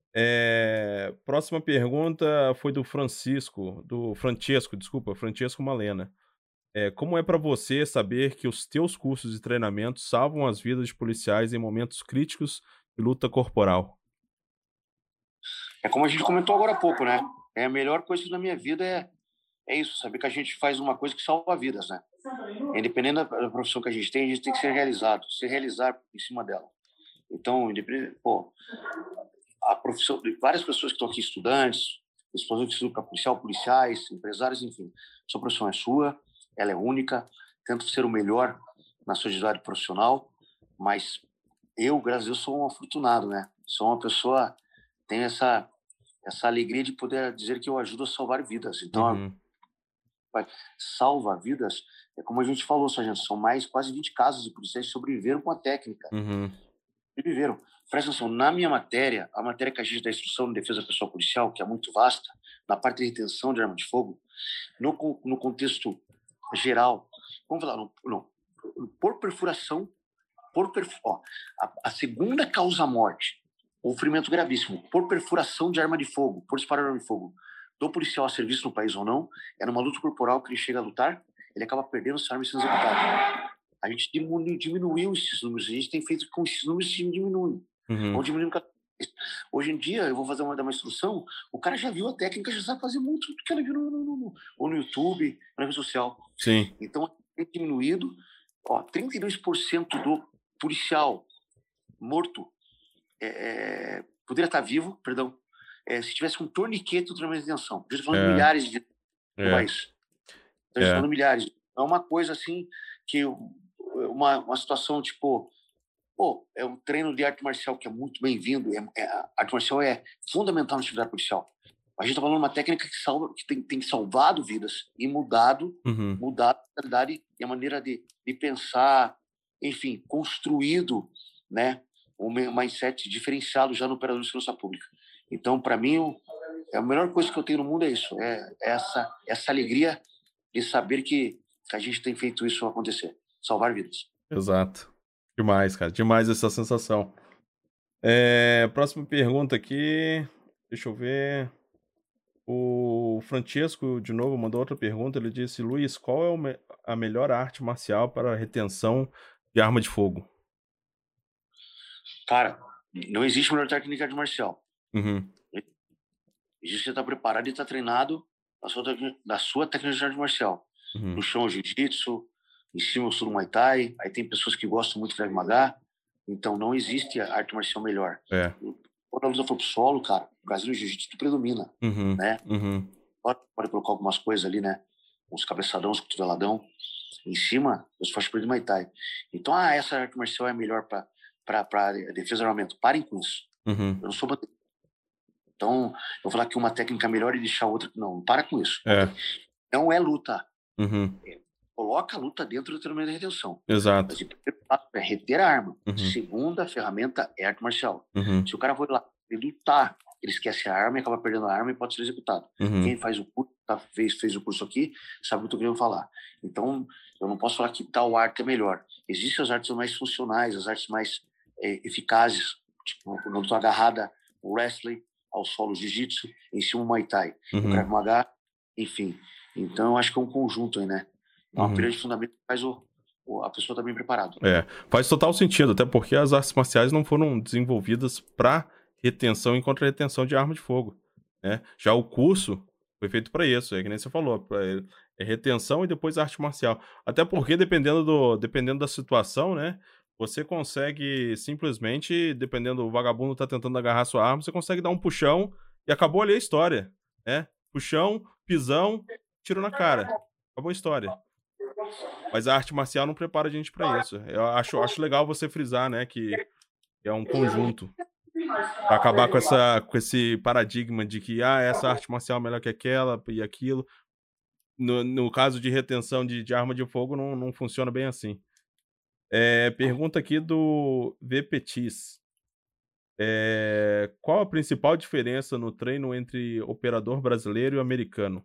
É, próxima pergunta foi do Francisco, do Francesco, desculpa, Francesco Malena. É, como é para você saber que os teus cursos de treinamento salvam as vidas de policiais em momentos críticos de luta corporal? É como a gente comentou agora há pouco, né? É a melhor coisa da minha vida é, é isso, saber que a gente faz uma coisa que salva vidas, né? Independente da profissão que a gente tem, a gente tem que ser realizado, se realizar em cima dela. Então, independente, pô, a profissão de várias pessoas que estão aqui, estudantes, pessoas que estudam para policial, policiais, empresários, enfim. Sua profissão é sua, ela é única, tento ser o melhor na sua atividade profissional, mas eu, graças a Deus, sou um afortunado, né? Sou uma pessoa, tenho essa, essa alegria de poder dizer que eu ajudo a salvar vidas. Então, uhum. salva vidas, é como a gente falou, sargento, são mais quase vinte casos de policiais que sobreviveram com a técnica. Uhum. Sobreviveram. Presta atenção, na minha matéria, a matéria que a gente dá instrução de defesa pessoal policial, que é muito vasta, na parte de retenção de arma de fogo, no, no contexto geral, vamos falar, no, no, por perfuração, por perf, ó, a, a segunda causa-morte, o ferimento gravíssimo, por perfuração de arma de fogo, por disparo de arma de fogo, do policial a serviço no país ou não, é numa luta corporal que ele chega a lutar, ele acaba perdendo essa arma e sendo executado. A gente diminuiu, diminuiu esses números, a gente tem feito com esses números se diminuem. Uhum. Vão diminuindo cada vez. Hoje em dia, eu vou fazer uma, uma instrução, o cara já viu a técnica, já sabe fazer muito do que ela viu no, no, no, ou no YouTube, na rede social. Sim. Então, tem diminuído, ó, trinta e dois por cento do policial morto é, poderia estar vivo, perdão, é, se tivesse um torniquete de detenção. Eu estou falando é. de milhares de é. país. Estou é. falando de milhares. É uma coisa assim que uma, uma situação tipo, pô, é um treino de arte marcial que é muito bem-vindo. É, é, a arte marcial é fundamental na atividade policial. A gente está falando de uma técnica que, salva, que tem, tem salvado vidas e mudado, uhum. mudado a realidade e a maneira de, de pensar, enfim, construído, né, um mindset diferenciado já no operador de segurança pública. Então, para mim, o, a melhor coisa que eu tenho no mundo é isso, é essa, essa alegria de saber que a gente tem feito isso acontecer, salvar vidas. Exato. Demais, cara. Demais essa sensação. É, próxima pergunta aqui. Deixa eu ver. O Francesco, de novo, mandou outra pergunta. Ele disse, Luiz, qual é o me- a melhor arte marcial para a retenção de arma de fogo? Cara, não existe melhor técnica de arte marcial. Uhum. Existe você estar preparado e estar treinado na sua, na sua técnica de arte marcial. Uhum. No chão, jiu-jitsu, em cima eu sou do Muay Thai, aí tem pessoas que gostam muito de Krav Maga, então não existe a arte marcial melhor. É. Quando a luta for pro solo, cara, o Brasil no jiu-jitsu predomina, uhum. né? Uhum. Pode, pode colocar algumas coisas ali, né? uns cabeçadão, uns cotoveladão. Em cima, os faixas pretas de Muay Thai. Então, ah, essa arte marcial é melhor para defesa e armamento. Parem com isso. Uhum. Eu não sou bandeira. Então, eu vou falar que uma técnica é melhor e deixar outra... Não, para com isso. É. Não é luta. Uhum. É, coloca a luta dentro do treinamento de retenção. Exato. Mas o primeiro passo é reter a arma. Uhum. Segunda ferramenta é arte marcial. Uhum. Se o cara for lá e lutar, ele esquece a arma e acaba perdendo a arma e pode ser executado. Uhum. Quem faz o curso, tá, fez, fez o curso aqui, sabe o que eu tô querendo falar. Então, eu não posso falar que tal arte é melhor. Existem as artes mais funcionais, as artes mais é, eficazes, tipo, quando eu tô agarrada, o wrestling, ao solo jiu-jitsu, em cima o Muay Thai, Uhum. o Krav Maga, enfim. Então, eu acho que é um conjunto aí, né? É uma Uhum. pirâmide de fundamento que faz o, o, a pessoa tá bem preparada. É, faz total sentido, até porque as artes marciais não foram desenvolvidas para retenção e contra-retenção de arma de fogo, né? Já o curso foi feito para isso, é que nem você falou, pra, é retenção e depois arte marcial. Até porque dependendo, do, dependendo da situação, né? Você consegue simplesmente, dependendo do vagabundo tá tentando agarrar sua arma, você consegue dar um puxão e acabou ali a história, né? Puxão, pisão, tiro na cara. Acabou a história. Mas a arte marcial não prepara a gente para isso. Eu acho, acho legal você frisar, né, que é um conjunto. Pra acabar com, essa, com esse paradigma de que ah, essa arte marcial é melhor que aquela e aquilo. No, no caso de retenção de, de arma de fogo, não, não funciona bem assim. É, pergunta aqui do V Petis. É, qual a principal diferença no treino entre operador brasileiro e americano?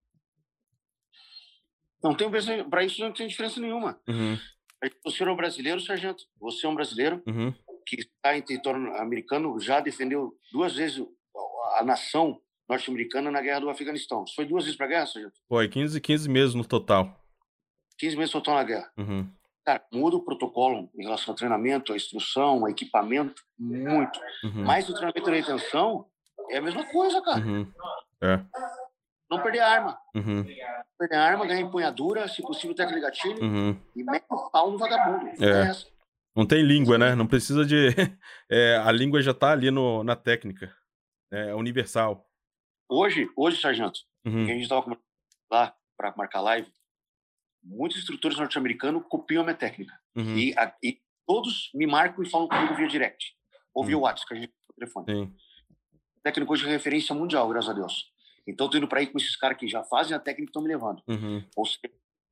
Não tem, para isso não tem diferença nenhuma. Uhum. Você é um brasileiro, sargento. Você é um brasileiro uhum. que está em território americano, já defendeu duas vezes a nação norte-americana na guerra do Afeganistão. Você foi duas vezes para a guerra, sargento? Foi quinze, quinze meses no total. quinze meses total na guerra. Uhum. Cara, muda o protocolo em relação ao treinamento, à instrução, ao equipamento, muito. Uhum. Mas o treinamento de retenção é a mesma coisa, cara. Uhum. É. Não perder a arma. Uhum. Perder a arma, ganhar empunhadura, se possível, técnica de gatilho uhum. e mete o pau no vagabundo. É. É Não tem língua, né? Não precisa de... É, a língua já tá ali no, na técnica. É universal. Hoje, hoje, sargento, uhum. que a gente estava lá para marcar live, muitos instrutores norte-americanos copiam a minha técnica. Uhum. E, a, e todos me marcam e falam comigo via direct. Ou via uhum. WhatsApp, que a gente tem no telefone. Sim. Técnico hoje de referência mundial, graças a Deus. Então, tô indo para aí com esses caras que já fazem a técnica e estão me levando. Uhum. Ou seja,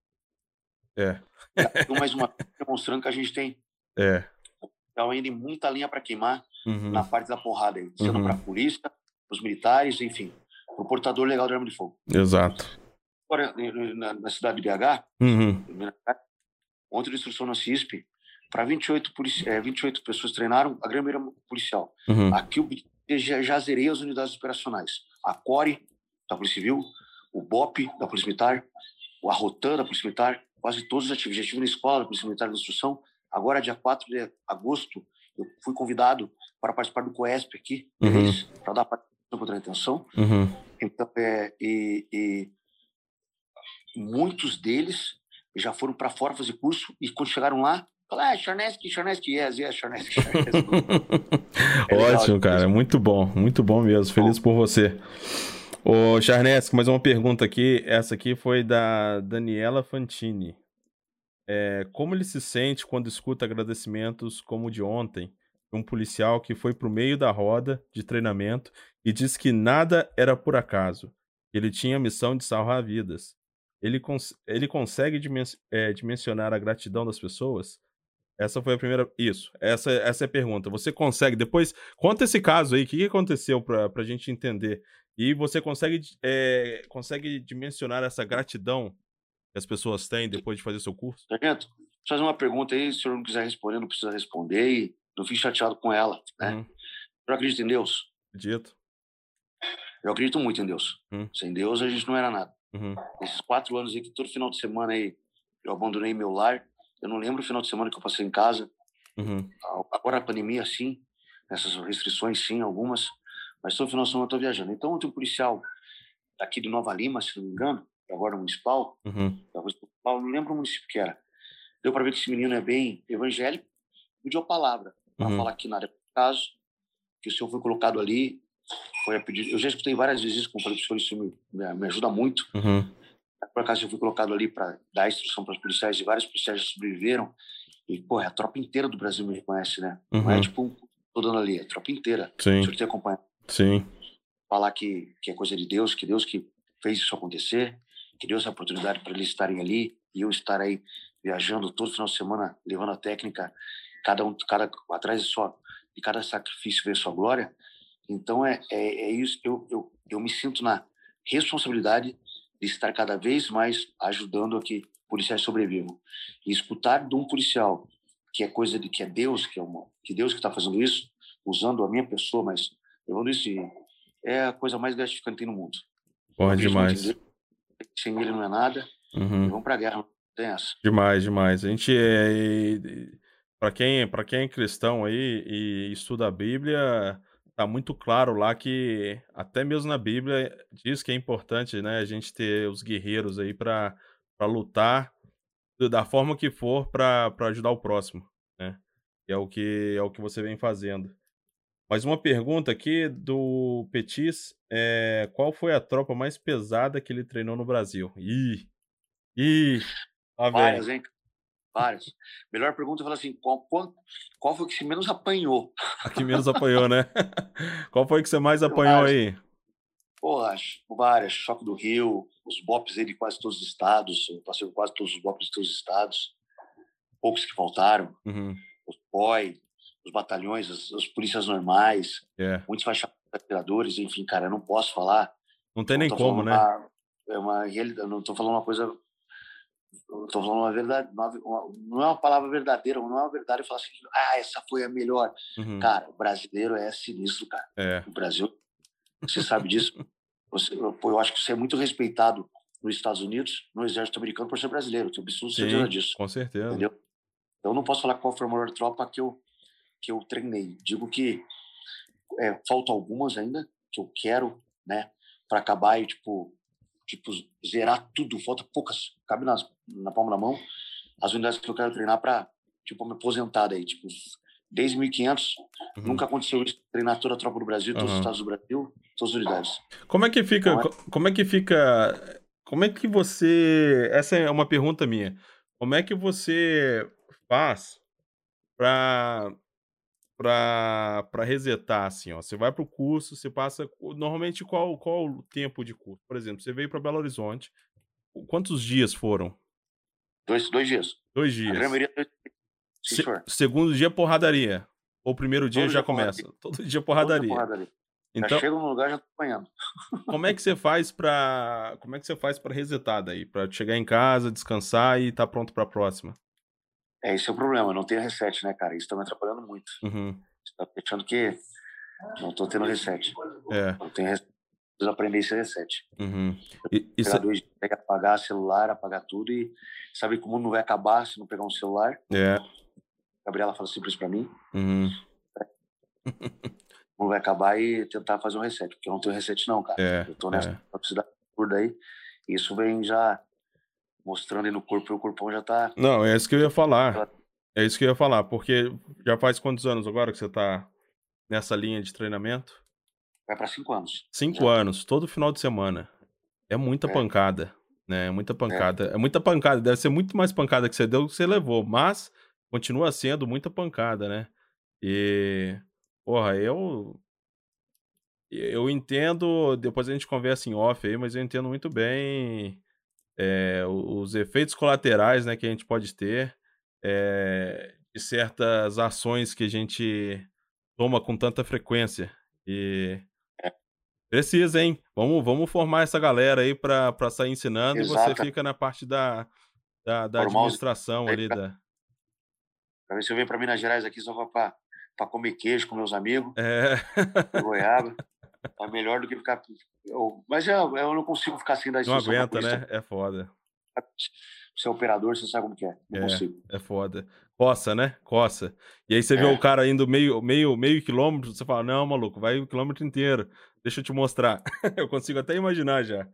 é. mais uma vez demonstrando que a gente tem é. então, ainda muita linha para queimar uhum. na parte da porrada aí. Sendo uhum. para a polícia, para os militares, enfim. Para o portador legal de arma de fogo. Exato. Agora, na, na cidade de B H, uhum. ontem de instrução na C I S P, para vinte e oito, polici- é, vinte e oito pessoas treinaram, a grande maioria policial. Uhum. Aqui eu já, já zerei as unidades operacionais. A CORE, da Polícia Civil, o BOP, da Polícia Militar, a ROTAN, da Polícia Militar, quase todos os ativos. Já estive na escola da Polícia Militar de Instrução. Agora, dia quatro de agosto, eu fui convidado para participar do COESP aqui, uhum. para dar participação contra a retenção. Uhum. Então, é, e, e muitos deles já foram para fora fazer curso e quando chegaram lá, falaram, ah, Charneski, Charneski, yes, yes, Charneski, Charneski. É ótimo, cara, muito bom, muito bom mesmo, feliz por você. Ô, Charneski, mais uma pergunta aqui, essa aqui foi da Daniela Fantini. É, como ele se sente quando escuta agradecimentos como o de ontem, de um policial que foi pro meio da roda de treinamento e disse que nada era por acaso, ele tinha a missão de salvar vidas. Ele, cons- ele consegue dimen- é, dimensionar a gratidão das pessoas? Essa foi a primeira... Isso, essa, essa é a pergunta. Você consegue... Depois, conta esse caso aí, o que, que aconteceu pra, pra gente entender. E você consegue, é, consegue dimensionar essa gratidão que as pessoas têm depois de fazer seu curso? Sargento, deixa eu fazer uma pergunta aí, se o senhor não quiser responder, não precisa responder, e não fique chateado com ela, né? Uhum. Eu acredito em Deus? Acredito. Eu acredito muito em Deus. Uhum. Sem Deus, a gente não era nada. Uhum. Esses quatro anos aí, que todo final de semana aí, eu abandonei meu lar, eu não lembro o final de semana que eu passei em casa. Uhum. Agora a pandemia, sim, essas restrições, sim, algumas, mas todo final de semana eu tô viajando. Então, ontem um policial daqui de Nova Lima, se não me engano, agora municipal, Uhum. não lembro o município que era, deu para ver que esse menino é bem evangélico, pediu a palavra para uhum. falar aqui na área do caso, que o senhor foi colocado ali, foi a pedido, eu já escutei várias vezes isso, como falei para o senhor, isso me, me ajuda muito, uhum. por acaso eu fui colocado ali para dar instrução para os policiais, e vários policiais já sobreviveram. E, pô, a tropa inteira do Brasil me reconhece, né? Uhum. Não é tipo, tô dando ali, é a tropa inteira. Sim. O senhor tem acompanhado. Sim. Falar que, que é coisa de Deus, que Deus que fez isso acontecer, que Deus deu a oportunidade para eles estarem ali e eu estar aí viajando todo final de semana, levando a técnica, cada um, cada, atrás de, sua, de cada sacrifício veio sua glória. Então, é, é, é isso, eu, eu, eu me sinto na responsabilidade de estar cada vez mais ajudando a que policiais sobrevivam. E escutar de um policial que é coisa de que é Deus, que é uma, que Deus que está fazendo isso, usando a minha pessoa, mas levando isso, é a coisa mais gratificante que tem no mundo. Porra, demais. Deus, sem ele não é nada. Uhum. E vamos pra guerra, não tem essa. Demais, demais. A gente é... Para quem, para quem é cristão aí e estuda a Bíblia, tá muito claro lá que até mesmo na Bíblia diz que é importante, né, a gente ter os guerreiros aí para para lutar da forma que for para para ajudar o próximo, né? E é o que é o que você vem fazendo. Mais uma pergunta aqui do Petis, é, qual foi a tropa mais pesada que ele treinou no Brasil? Ih, ih, tá Várias, hein? Várias. Melhor pergunta é falar assim, qual, qual, qual foi que você menos apanhou? A que menos apanhou, né? Qual foi que você mais apanhou várias. Aí? Porra, várias. Choque do Rio, os bopes aí de quase todos os estados, eu passei por quase todos os bopes de todos os estados, poucos que faltaram, uhum. Os B O I, os batalhões, as, as polícias normais, yeah. muitos faixados atiradores, enfim, cara, eu não posso falar. Não tem nem como, né? Uma, é uma realidade, não estou falando uma coisa, não estou falando uma verdade, uma, uma, não é uma palavra verdadeira, não é uma verdade eu falar assim, ah, essa foi a melhor. Uhum. Cara, o brasileiro é sinistro, cara. É. O Brasil, você sabe disso. Você, eu, eu acho que você é muito respeitado nos Estados Unidos, no exército americano, por ser brasileiro. Tenho absoluta certeza disso. Com certeza. Entendeu? Então, eu não posso falar qual foi a maior tropa que eu, que eu treinei. Digo que é, faltam algumas ainda que eu quero, né, para acabar e, tipo, tipo, zerar tudo. Falta poucas. Cabe nas, na palma da mão as unidades que eu quero treinar para, tipo, me aposentar daí. Tipo, desde mil e quinhentos, uhum. nunca aconteceu isso. Treinar toda a tropa do Brasil, todos uhum. os estados do Brasil, todas as unidades. Como é que fica... Então, é... Como é que fica... Como é que você... Essa é uma pergunta minha. Como é que você faz para para para resetar, assim, ó? Você vai para o curso, você passa... Normalmente, qual, qual o tempo de curso? Por exemplo, você veio para Belo Horizonte. Quantos dias foram? Dois, dois dias. Dois dias. A maioria, dois... Sim, Se, segundo dia, porradaria. Ou primeiro dia Todo já dia começa? Porradaria. Todo dia porradaria. Todo dia porradaria. Então, já chego no lugar, já tô apanhando. Como é que você faz para como é que você faz para resetar daí, para chegar em casa, descansar e estar tá pronto para a próxima? É, esse é o problema, não tem reset, né, cara? Isso tá me atrapalhando muito. Uhum. Você tá achando que não tô tendo reset. É. Não tem reset. Preciso aprender esse reset. Uhum. E, e pegar dois, pegar, apagar celular, apagar tudo e saber que o mundo não vai acabar se não pegar um celular. É. A Gabriela fala simples pra mim. Uhum. O mundo vai acabar e tentar fazer um reset, porque eu não tenho reset não, cara. É, eu tô nessa é. capacidade absurda aí. E isso vem já mostrando aí no corpo, e o corpão já tá... Não, é isso que eu ia falar. É isso que eu ia falar, porque já faz quantos anos agora que você tá nessa linha de treinamento? Vai pra cinco anos. Cinco já. anos, todo final de semana. É muita é. pancada, né? É muita pancada. É. é muita pancada. Deve ser muito mais pancada que você deu do que você levou, mas continua sendo muita pancada, né? E... Porra, eu... Eu entendo, depois a gente conversa em off aí, mas eu entendo muito bem é, os efeitos colaterais, né, que a gente pode ter é, de certas ações que a gente toma com tanta frequência. E precisa, hein? Vamos, vamos formar essa galera aí para pra sair ensinando. Exato. E você fica na parte da, da, da administração ali. Da... Pra ver se eu venho para Minas Gerais aqui só para para comer queijo com meus amigos. É. Goiaba. É melhor do que ficar... Eu... Mas eu, eu não consigo ficar sem dar instrução. Não aguenta, né? É foda. Você é operador, você sabe como que é. Não é, consigo. É foda. Coça, né? Coça. E aí você é. vê o cara indo meio, meio, meio quilômetro, você fala, não, maluco, vai o quilômetro inteiro. Deixa eu te mostrar. Eu consigo até imaginar já.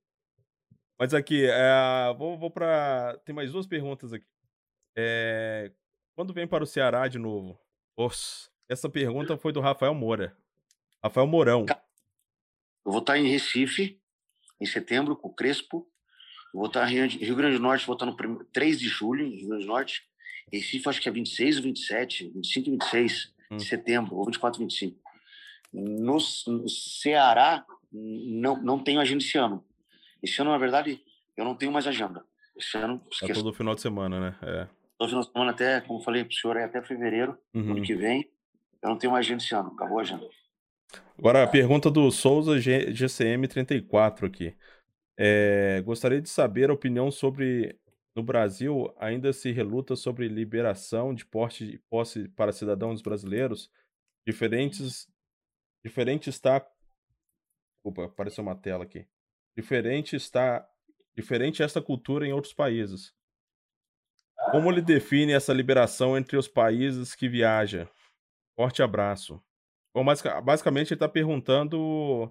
Mas aqui, é... vou, vou pra... Tem mais duas perguntas aqui. É... Quando vem para o Ceará de novo? Nossa, essa pergunta foi do Rafael Moura. Rafael Mourão. Eu vou estar em Recife, em setembro, com o Crespo. Eu vou estar em Rio, Rio Grande do Norte, vou estar no prim... três de julho, em Rio Grande do Norte. Recife, acho que é vinte e seis ou vinte e sete, vinte e cinco e vinte e seis hum. de setembro, ou vinte e quatro e vinte e cinco. No, no Ceará, não, não tenho agenda esse ano. Esse ano, na verdade, eu não tenho mais agenda. Esse ano, esqueço. É todo final de semana, né? É. Todo final de semana, até, como eu falei para o senhor, é até fevereiro, uhum. ano que vem. Eu não tenho mais agenda esse ano, acabou a agenda. Agora, a pergunta do Souza G C M trinta e quatro aqui. É, gostaria de saber a opinião sobre... No Brasil, ainda se reluta sobre liberação de porte e posse para cidadãos brasileiros. Diferentes... Diferente está... Opa, apareceu uma tela aqui. Diferente está... Diferente esta cultura em outros países. Como ele define essa liberação entre os países que viaja? Forte abraço. Bom, basicamente ele está perguntando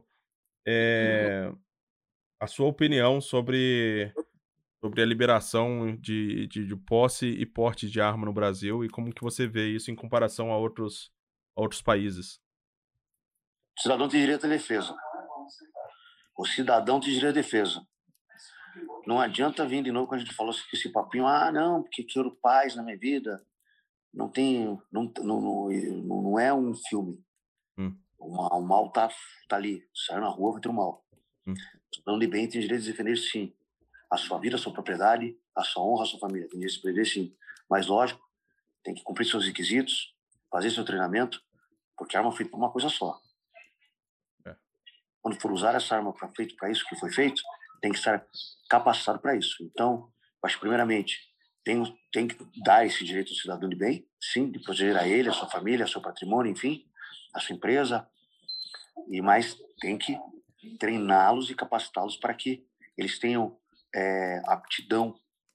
é, a sua opinião sobre, sobre a liberação de, de, de posse e porte de arma no Brasil e como que você vê isso em comparação a outros, a outros países. O cidadão tem direito à defesa. O cidadão tem direito à defesa. Não adianta vir de novo quando a gente falou esse papinho, ah, não, porque quero paz na minha vida. Não tem, não, não, não, não é um filme. Hum. O mal, o mal tá, tá ali. Saiu na rua, vai ter o mal. Hum. O cidadão de bem tem direito de defender, sim. A sua vida, a sua propriedade, a sua honra, a sua família. Tem direito de defender, sim. Mas, lógico, tem que cumprir seus requisitos, fazer seu treinamento, porque a arma é feita para uma coisa só. É. Quando for usar essa arma para feito para isso que foi feito, tem que estar capacitado para isso. Então, acho que, primeiramente, tem, tem que dar esse direito ao cidadão de bem, sim, de proteger a ele, a sua família, a seu patrimônio, enfim, a sua empresa, e mais tem que treiná-los e capacitá-los para que eles tenham é, aptidão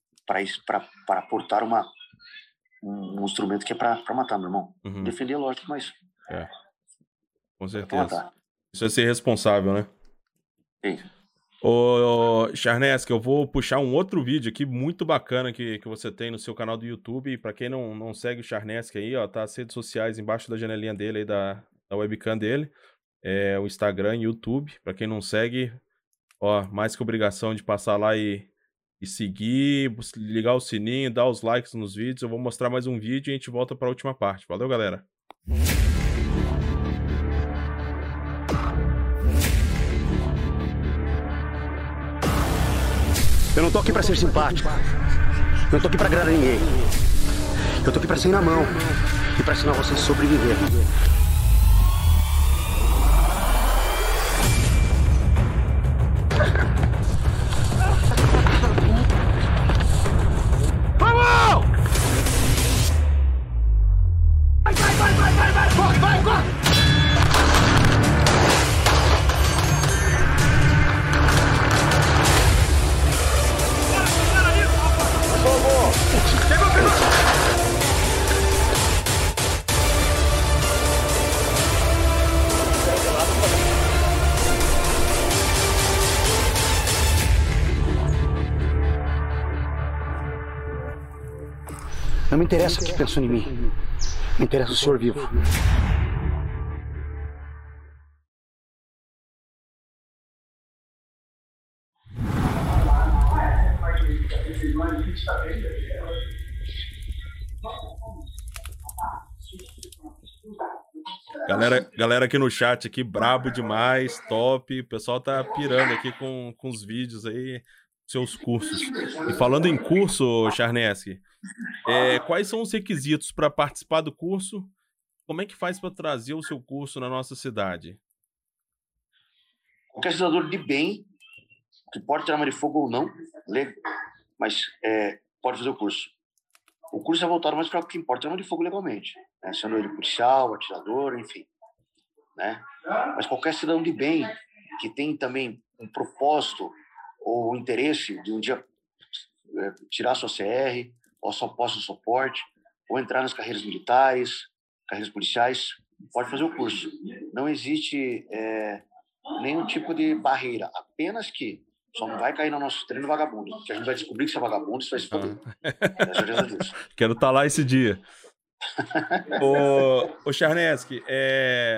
para portar uma, um, um instrumento que é para matar, meu irmão. Uhum. Defender, lógico, mas... É. Com certeza. Isso é ser responsável, né? Sim. Ô, Charneski, eu vou puxar um outro vídeo aqui muito bacana que, que você tem no seu canal do YouTube. Pra quem não, não segue o Charneski aí, ó, tá as redes sociais embaixo da janelinha dele aí, da, da webcam dele. É o Instagram e YouTube. Pra quem não segue, ó, mais que obrigação de passar lá e, e seguir, ligar o sininho, dar os likes nos vídeos. Eu vou mostrar mais um vídeo e a gente volta pra última parte. Valeu, galera! Eu não tô aqui pra ser simpático. Eu não tô aqui pra agradar ninguém. Eu tô aqui pra sair na mão e pra ensinar vocês a sobreviver. Vamos! Vai, vai, vai, vai, vai, vai! Corre, vai, corre! Não me interessa o que pensou em mim. Me interessa o senhor vivo. Galera, galera aqui no chat, aqui, brabo demais, top. O pessoal tá pirando aqui com, com os vídeos aí, seus cursos. E falando em curso, Charneski, é, quais são os requisitos para participar do curso? Como é que faz para trazer o seu curso na nossa cidade? Qualquer cidadão de bem, que pode ter arma de fogo ou não, mas é, pode fazer o curso. O curso é voltado mais para o que importa, arma de fogo legalmente, né? Sendo ele policial, atirador, enfim, né? Mas qualquer cidadão de bem que tem também um propósito ou interesse de um dia é, tirar sua C R, ou só posto de suporte, ou entrar nas carreiras militares, carreiras policiais, pode fazer o curso. Não existe é, nenhum tipo de barreira, apenas que só não vai cair no nosso treino vagabundo, que a gente vai descobrir que você é vagabundo e você vai se foder. É certeza disso. Quero estar lá esse dia. ô, ô Charneski, é...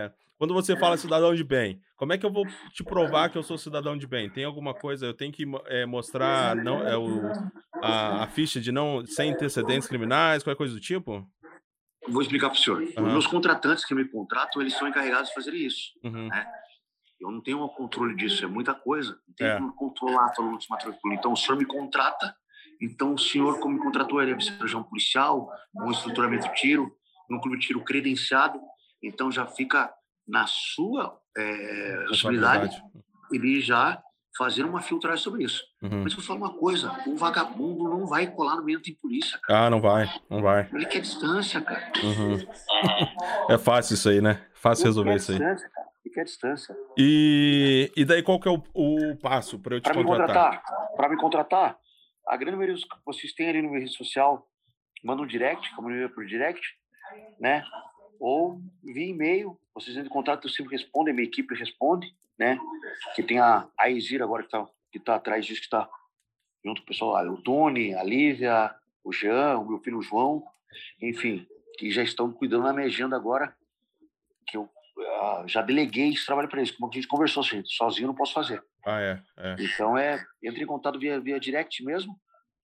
quando você fala cidadão de bem, como é que eu vou te provar que eu sou cidadão de bem? Tem alguma coisa, eu tenho que é, mostrar não, é, o, a, a ficha de não sem antecedentes criminais, qualquer coisa do tipo? Vou explicar para o senhor. Uhum. Os meus contratantes que me contratam, eles são encarregados de fazer isso. Uhum. Né? Eu não tenho um controle disso, é muita coisa. Não tenho é. como controlar todo mundo que se matricula. Então, o senhor me contrata, então o senhor, como me contratou, ele seja um policial, um estruturamento de tiro, um clube de tiro credenciado, então já fica na sua é, responsabilidade ele já fazer uma filtragem sobre isso. Uhum. Mas eu falo uma coisa, o vagabundo não vai colar no meio da polícia, cara. Ah, não vai, não vai. Ele quer distância, cara. Uhum. É fácil isso aí, né? Fácil resolver ele isso aí. Distância, cara. Ele quer distância. E, e daí qual que é o, o passo para eu te pra contratar? Me contratar? Para me contratar, a grande maioria dos que vocês têm ali no meu rede social, manda um direct, como eu por direct, né? Ou via e-mail, vocês entram em contato, eu sempre respondo, a minha equipe responde, né? Que tem a, a Exira agora que tá, que tá atrás disso, que tá junto com o pessoal, o Tony, a Lívia, o Jean, o meu filho João, enfim, que já estão cuidando da minha agenda agora, que eu uh, já deleguei esse trabalho para eles, como a gente conversou, gente, sozinho eu não posso fazer. Ah, é, é. Então, é, entre em contato via, via direct mesmo,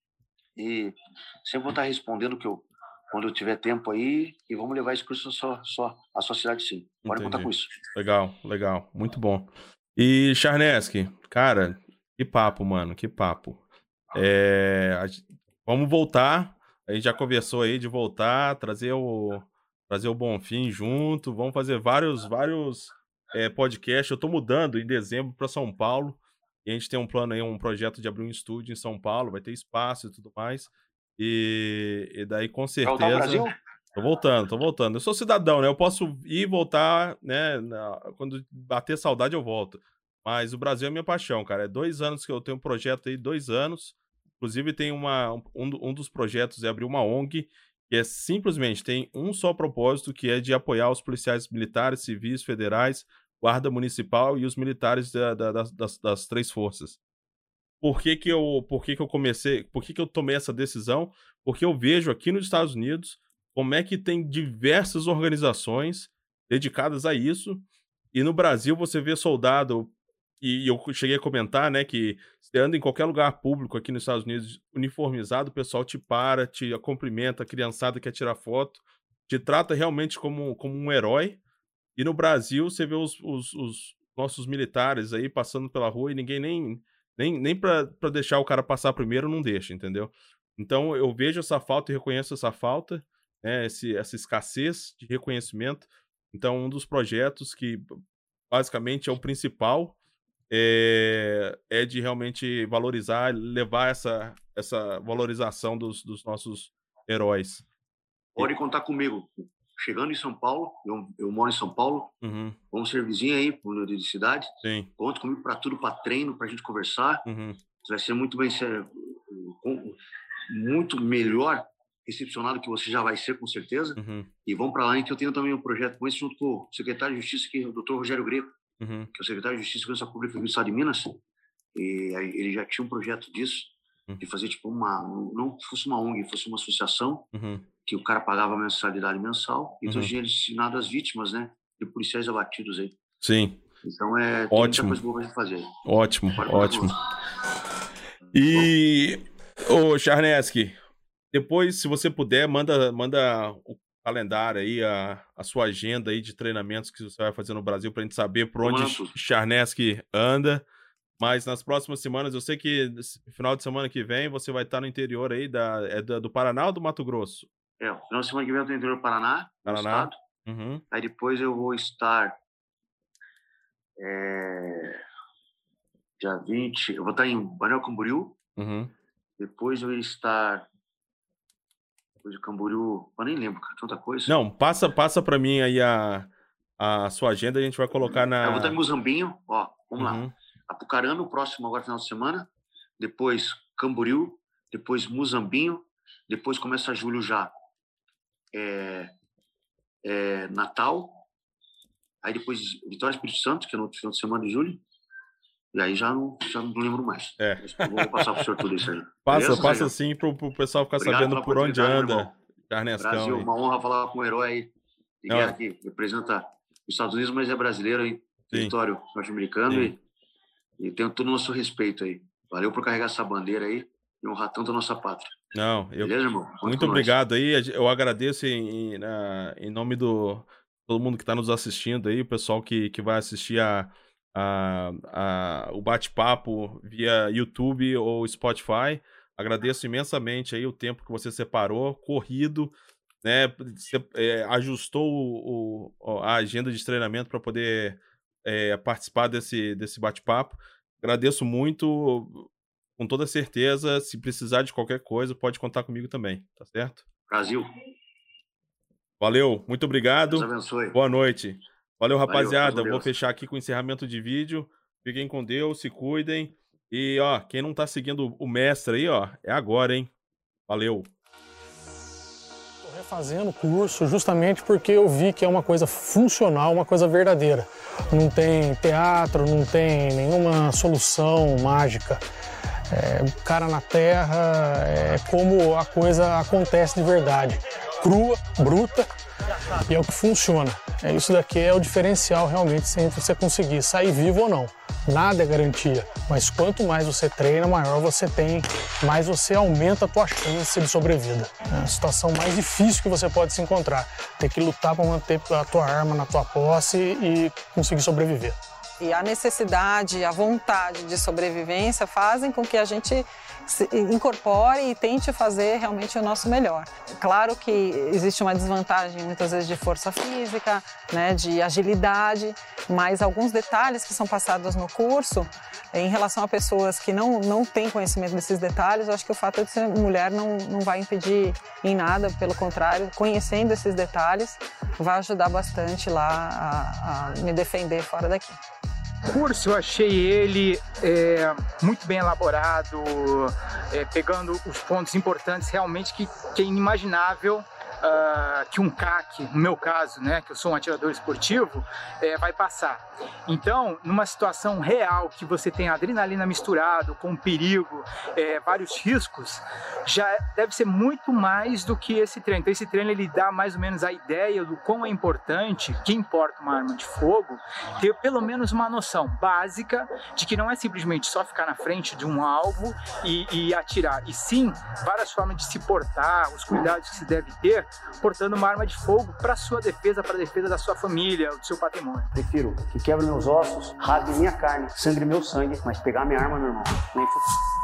e sempre vou estar respondendo que eu quando eu tiver tempo aí, e vamos levar isso para só, só a sociedade, sim. Pode contar com isso. Legal, legal. Muito bom. E, Charneski, cara, que papo, mano, que papo. É, a, vamos voltar, a gente já conversou aí de voltar, trazer o, trazer o Bonfim junto, vamos fazer vários, vários é, podcasts. Eu tô mudando em dezembro para São Paulo, e a gente tem um plano aí, um projeto de abrir um estúdio em São Paulo, vai ter espaço e tudo mais. E, e daí, com certeza... Voltar ao Brasil? Tô voltando, tô voltando. Eu sou cidadão, né? Eu posso ir e voltar, né? Quando bater saudade, eu volto. Mas o Brasil é minha paixão, cara. É dois anos que eu tenho um projeto aí, dois anos. Inclusive, tem uma... Um, um dos projetos é abrir uma O N G, que é simplesmente, tem um só propósito, que é de apoiar os policiais militares, civis, federais, guarda municipal e os militares da, da, das, das três forças. Por que que eu, por que que eu comecei, por que que eu tomei essa decisão? Porque eu vejo aqui nos Estados Unidos como é que tem diversas organizações dedicadas a isso, e no Brasil você vê soldado, e eu cheguei a comentar, né, que você anda em qualquer lugar público aqui nos Estados Unidos uniformizado, o pessoal te para, te cumprimenta, a criançada quer tirar foto, te trata realmente como, como um herói, e no Brasil você vê os, os, os nossos militares aí passando pela rua e ninguém nem... Nem, nem pra, pra deixar o cara passar primeiro, não deixa, entendeu? Então, eu vejo essa falta e reconheço essa falta, né, esse, essa escassez de reconhecimento. Então, um dos projetos que, basicamente, é o principal, é, é de realmente valorizar, levar essa, essa valorização dos, dos nossos heróis. Pode contar comigo. Chegando em São Paulo, eu, eu moro em São Paulo, uhum. Vamos ser vizinho aí, por de cidade. Sim. Conta comigo para tudo, para treino, para a gente conversar. Uhum. Vai ser muito bem, ser, muito melhor recepcionado que você já vai ser, com certeza. Uhum. E vamos para lá, que eu tenho também um projeto com esse, junto com o secretário de Justiça, que é o doutor Rogério Greco, uhum. que é o secretário de Justiça e Segurança Pública do Estado de Minas. E ele já tinha um projeto disso, uhum. de fazer tipo uma, não fosse uma O N G, fosse uma associação, uhum. que o cara pagava a mensalidade mensal, e então uhum. tinha destinado às vítimas, né, de policiais abatidos aí. Sim. Então é ótimo. Muita coisa boa pra gente fazer. Ótimo, Pode ótimo. E, ô Charneski, depois, se você puder, manda, manda o calendário aí, a, a sua agenda aí de treinamentos que você vai fazer no Brasil, pra gente saber por onde Charneski anda. Mas nas próximas semanas, eu sei que no final de semana que vem você vai estar no interior aí da, é do, do Paraná ou do Mato Grosso? É, no final de semana que vem eu estou no interior do Paraná, Paraná. no estado. Uhum. Aí depois eu vou estar é, dia vinte, eu vou estar em Balneário Camboriú. Uhum. Depois eu vou estar depois de Camboriú, eu nem lembro, cara, tanta coisa. Não, passa, passa para mim aí a, a sua agenda, a gente vai colocar na... Eu vou estar em Muzambinho, ó, vamos uhum. lá. Apucarana, o próximo agora final de semana, depois Camboriú, depois Muzambinho, depois começa julho já é, é, Natal, aí depois Vitória Espírito Santo, que é no outro final de semana de julho, e aí já não, já não lembro mais. É. Eu vou passar pro senhor tudo isso aí. Passa, Beleza, passa Sérgio? sim pro, pro pessoal ficar Obrigado sabendo por onde anda. Carnescão. Brasil, aí. uma honra falar com um herói aí, de Não. guerra que representa Estados Unidos, mas é brasileiro, hein? Território norte-americano e, e tenho todo o nosso respeito aí. Valeu por carregar essa bandeira aí e honrar tanto a nossa pátria. Não, eu... Beleza, irmão? Conta Muito obrigado aí. Eu agradeço em, em, em nome do todo mundo que está nos assistindo aí, o pessoal que, que vai assistir a, a, a, o bate-papo via YouTube ou Spotify. Agradeço imensamente aí o tempo que você separou, corrido, né? Você é, ajustou o, o, a agenda de treinamento para poder é, participar desse, desse bate-papo. Agradeço muito, com toda certeza. Se precisar de qualquer coisa, pode contar comigo também, tá certo? Brasil. Valeu, muito obrigado. Deus abençoe. Boa noite. Valeu, rapaziada. Valeu, vou fechar aqui com o encerramento de vídeo. Fiquem com Deus, se cuidem. E, ó, quem não tá seguindo o mestre aí, ó, é agora, hein? Valeu. Tô refazendo o curso justamente porque eu vi que é uma coisa funcional, uma coisa verdadeira. Não tem teatro, não tem nenhuma solução mágica. É, o cara na terra, é como a coisa acontece de verdade. Crua, bruta, e é o que funciona. É, isso daqui é o diferencial realmente entre você conseguir sair vivo ou não. Nada é garantia, mas quanto mais você treina, maior você tem, mais você aumenta a tua chance de sobrevida. É a situação mais difícil que você pode se encontrar. Ter que lutar para manter a tua arma na tua posse e conseguir sobreviver. E a necessidade, a vontade de sobrevivência fazem com que a gente se incorpore e tente fazer realmente o nosso melhor. Claro que existe uma desvantagem muitas vezes de força física, né, de agilidade, mas alguns detalhes que são passados no curso, em relação a pessoas que não, não têm conhecimento desses detalhes, eu acho que o fato de ser mulher não, não vai impedir em nada, pelo contrário, conhecendo esses detalhes, vai ajudar bastante lá a, a me defender fora daqui. O curso, eu achei ele é, muito bem elaborado, é, pegando os pontos importantes realmente que, que é inimaginável uh, que um C A C, no meu caso, né, que eu sou um atirador esportivo, é, vai passar. Então, numa situação real que você tem adrenalina misturado com perigo, é, vários riscos, já deve ser muito mais do que esse treino. Então, esse treino ele dá mais ou menos a ideia do quão é importante, que importa uma arma de fogo, ter pelo menos uma noção básica de que não é simplesmente só ficar na frente de um alvo e, e atirar, e sim várias formas de se portar, os cuidados que se deve ter, portando uma arma de fogo para sua defesa, para a defesa da sua família, do seu patrimônio. Prefiro que quebre meus ossos, rasgue minha carne, sangre meu sangue, mas pegar minha arma, meu irmão, nem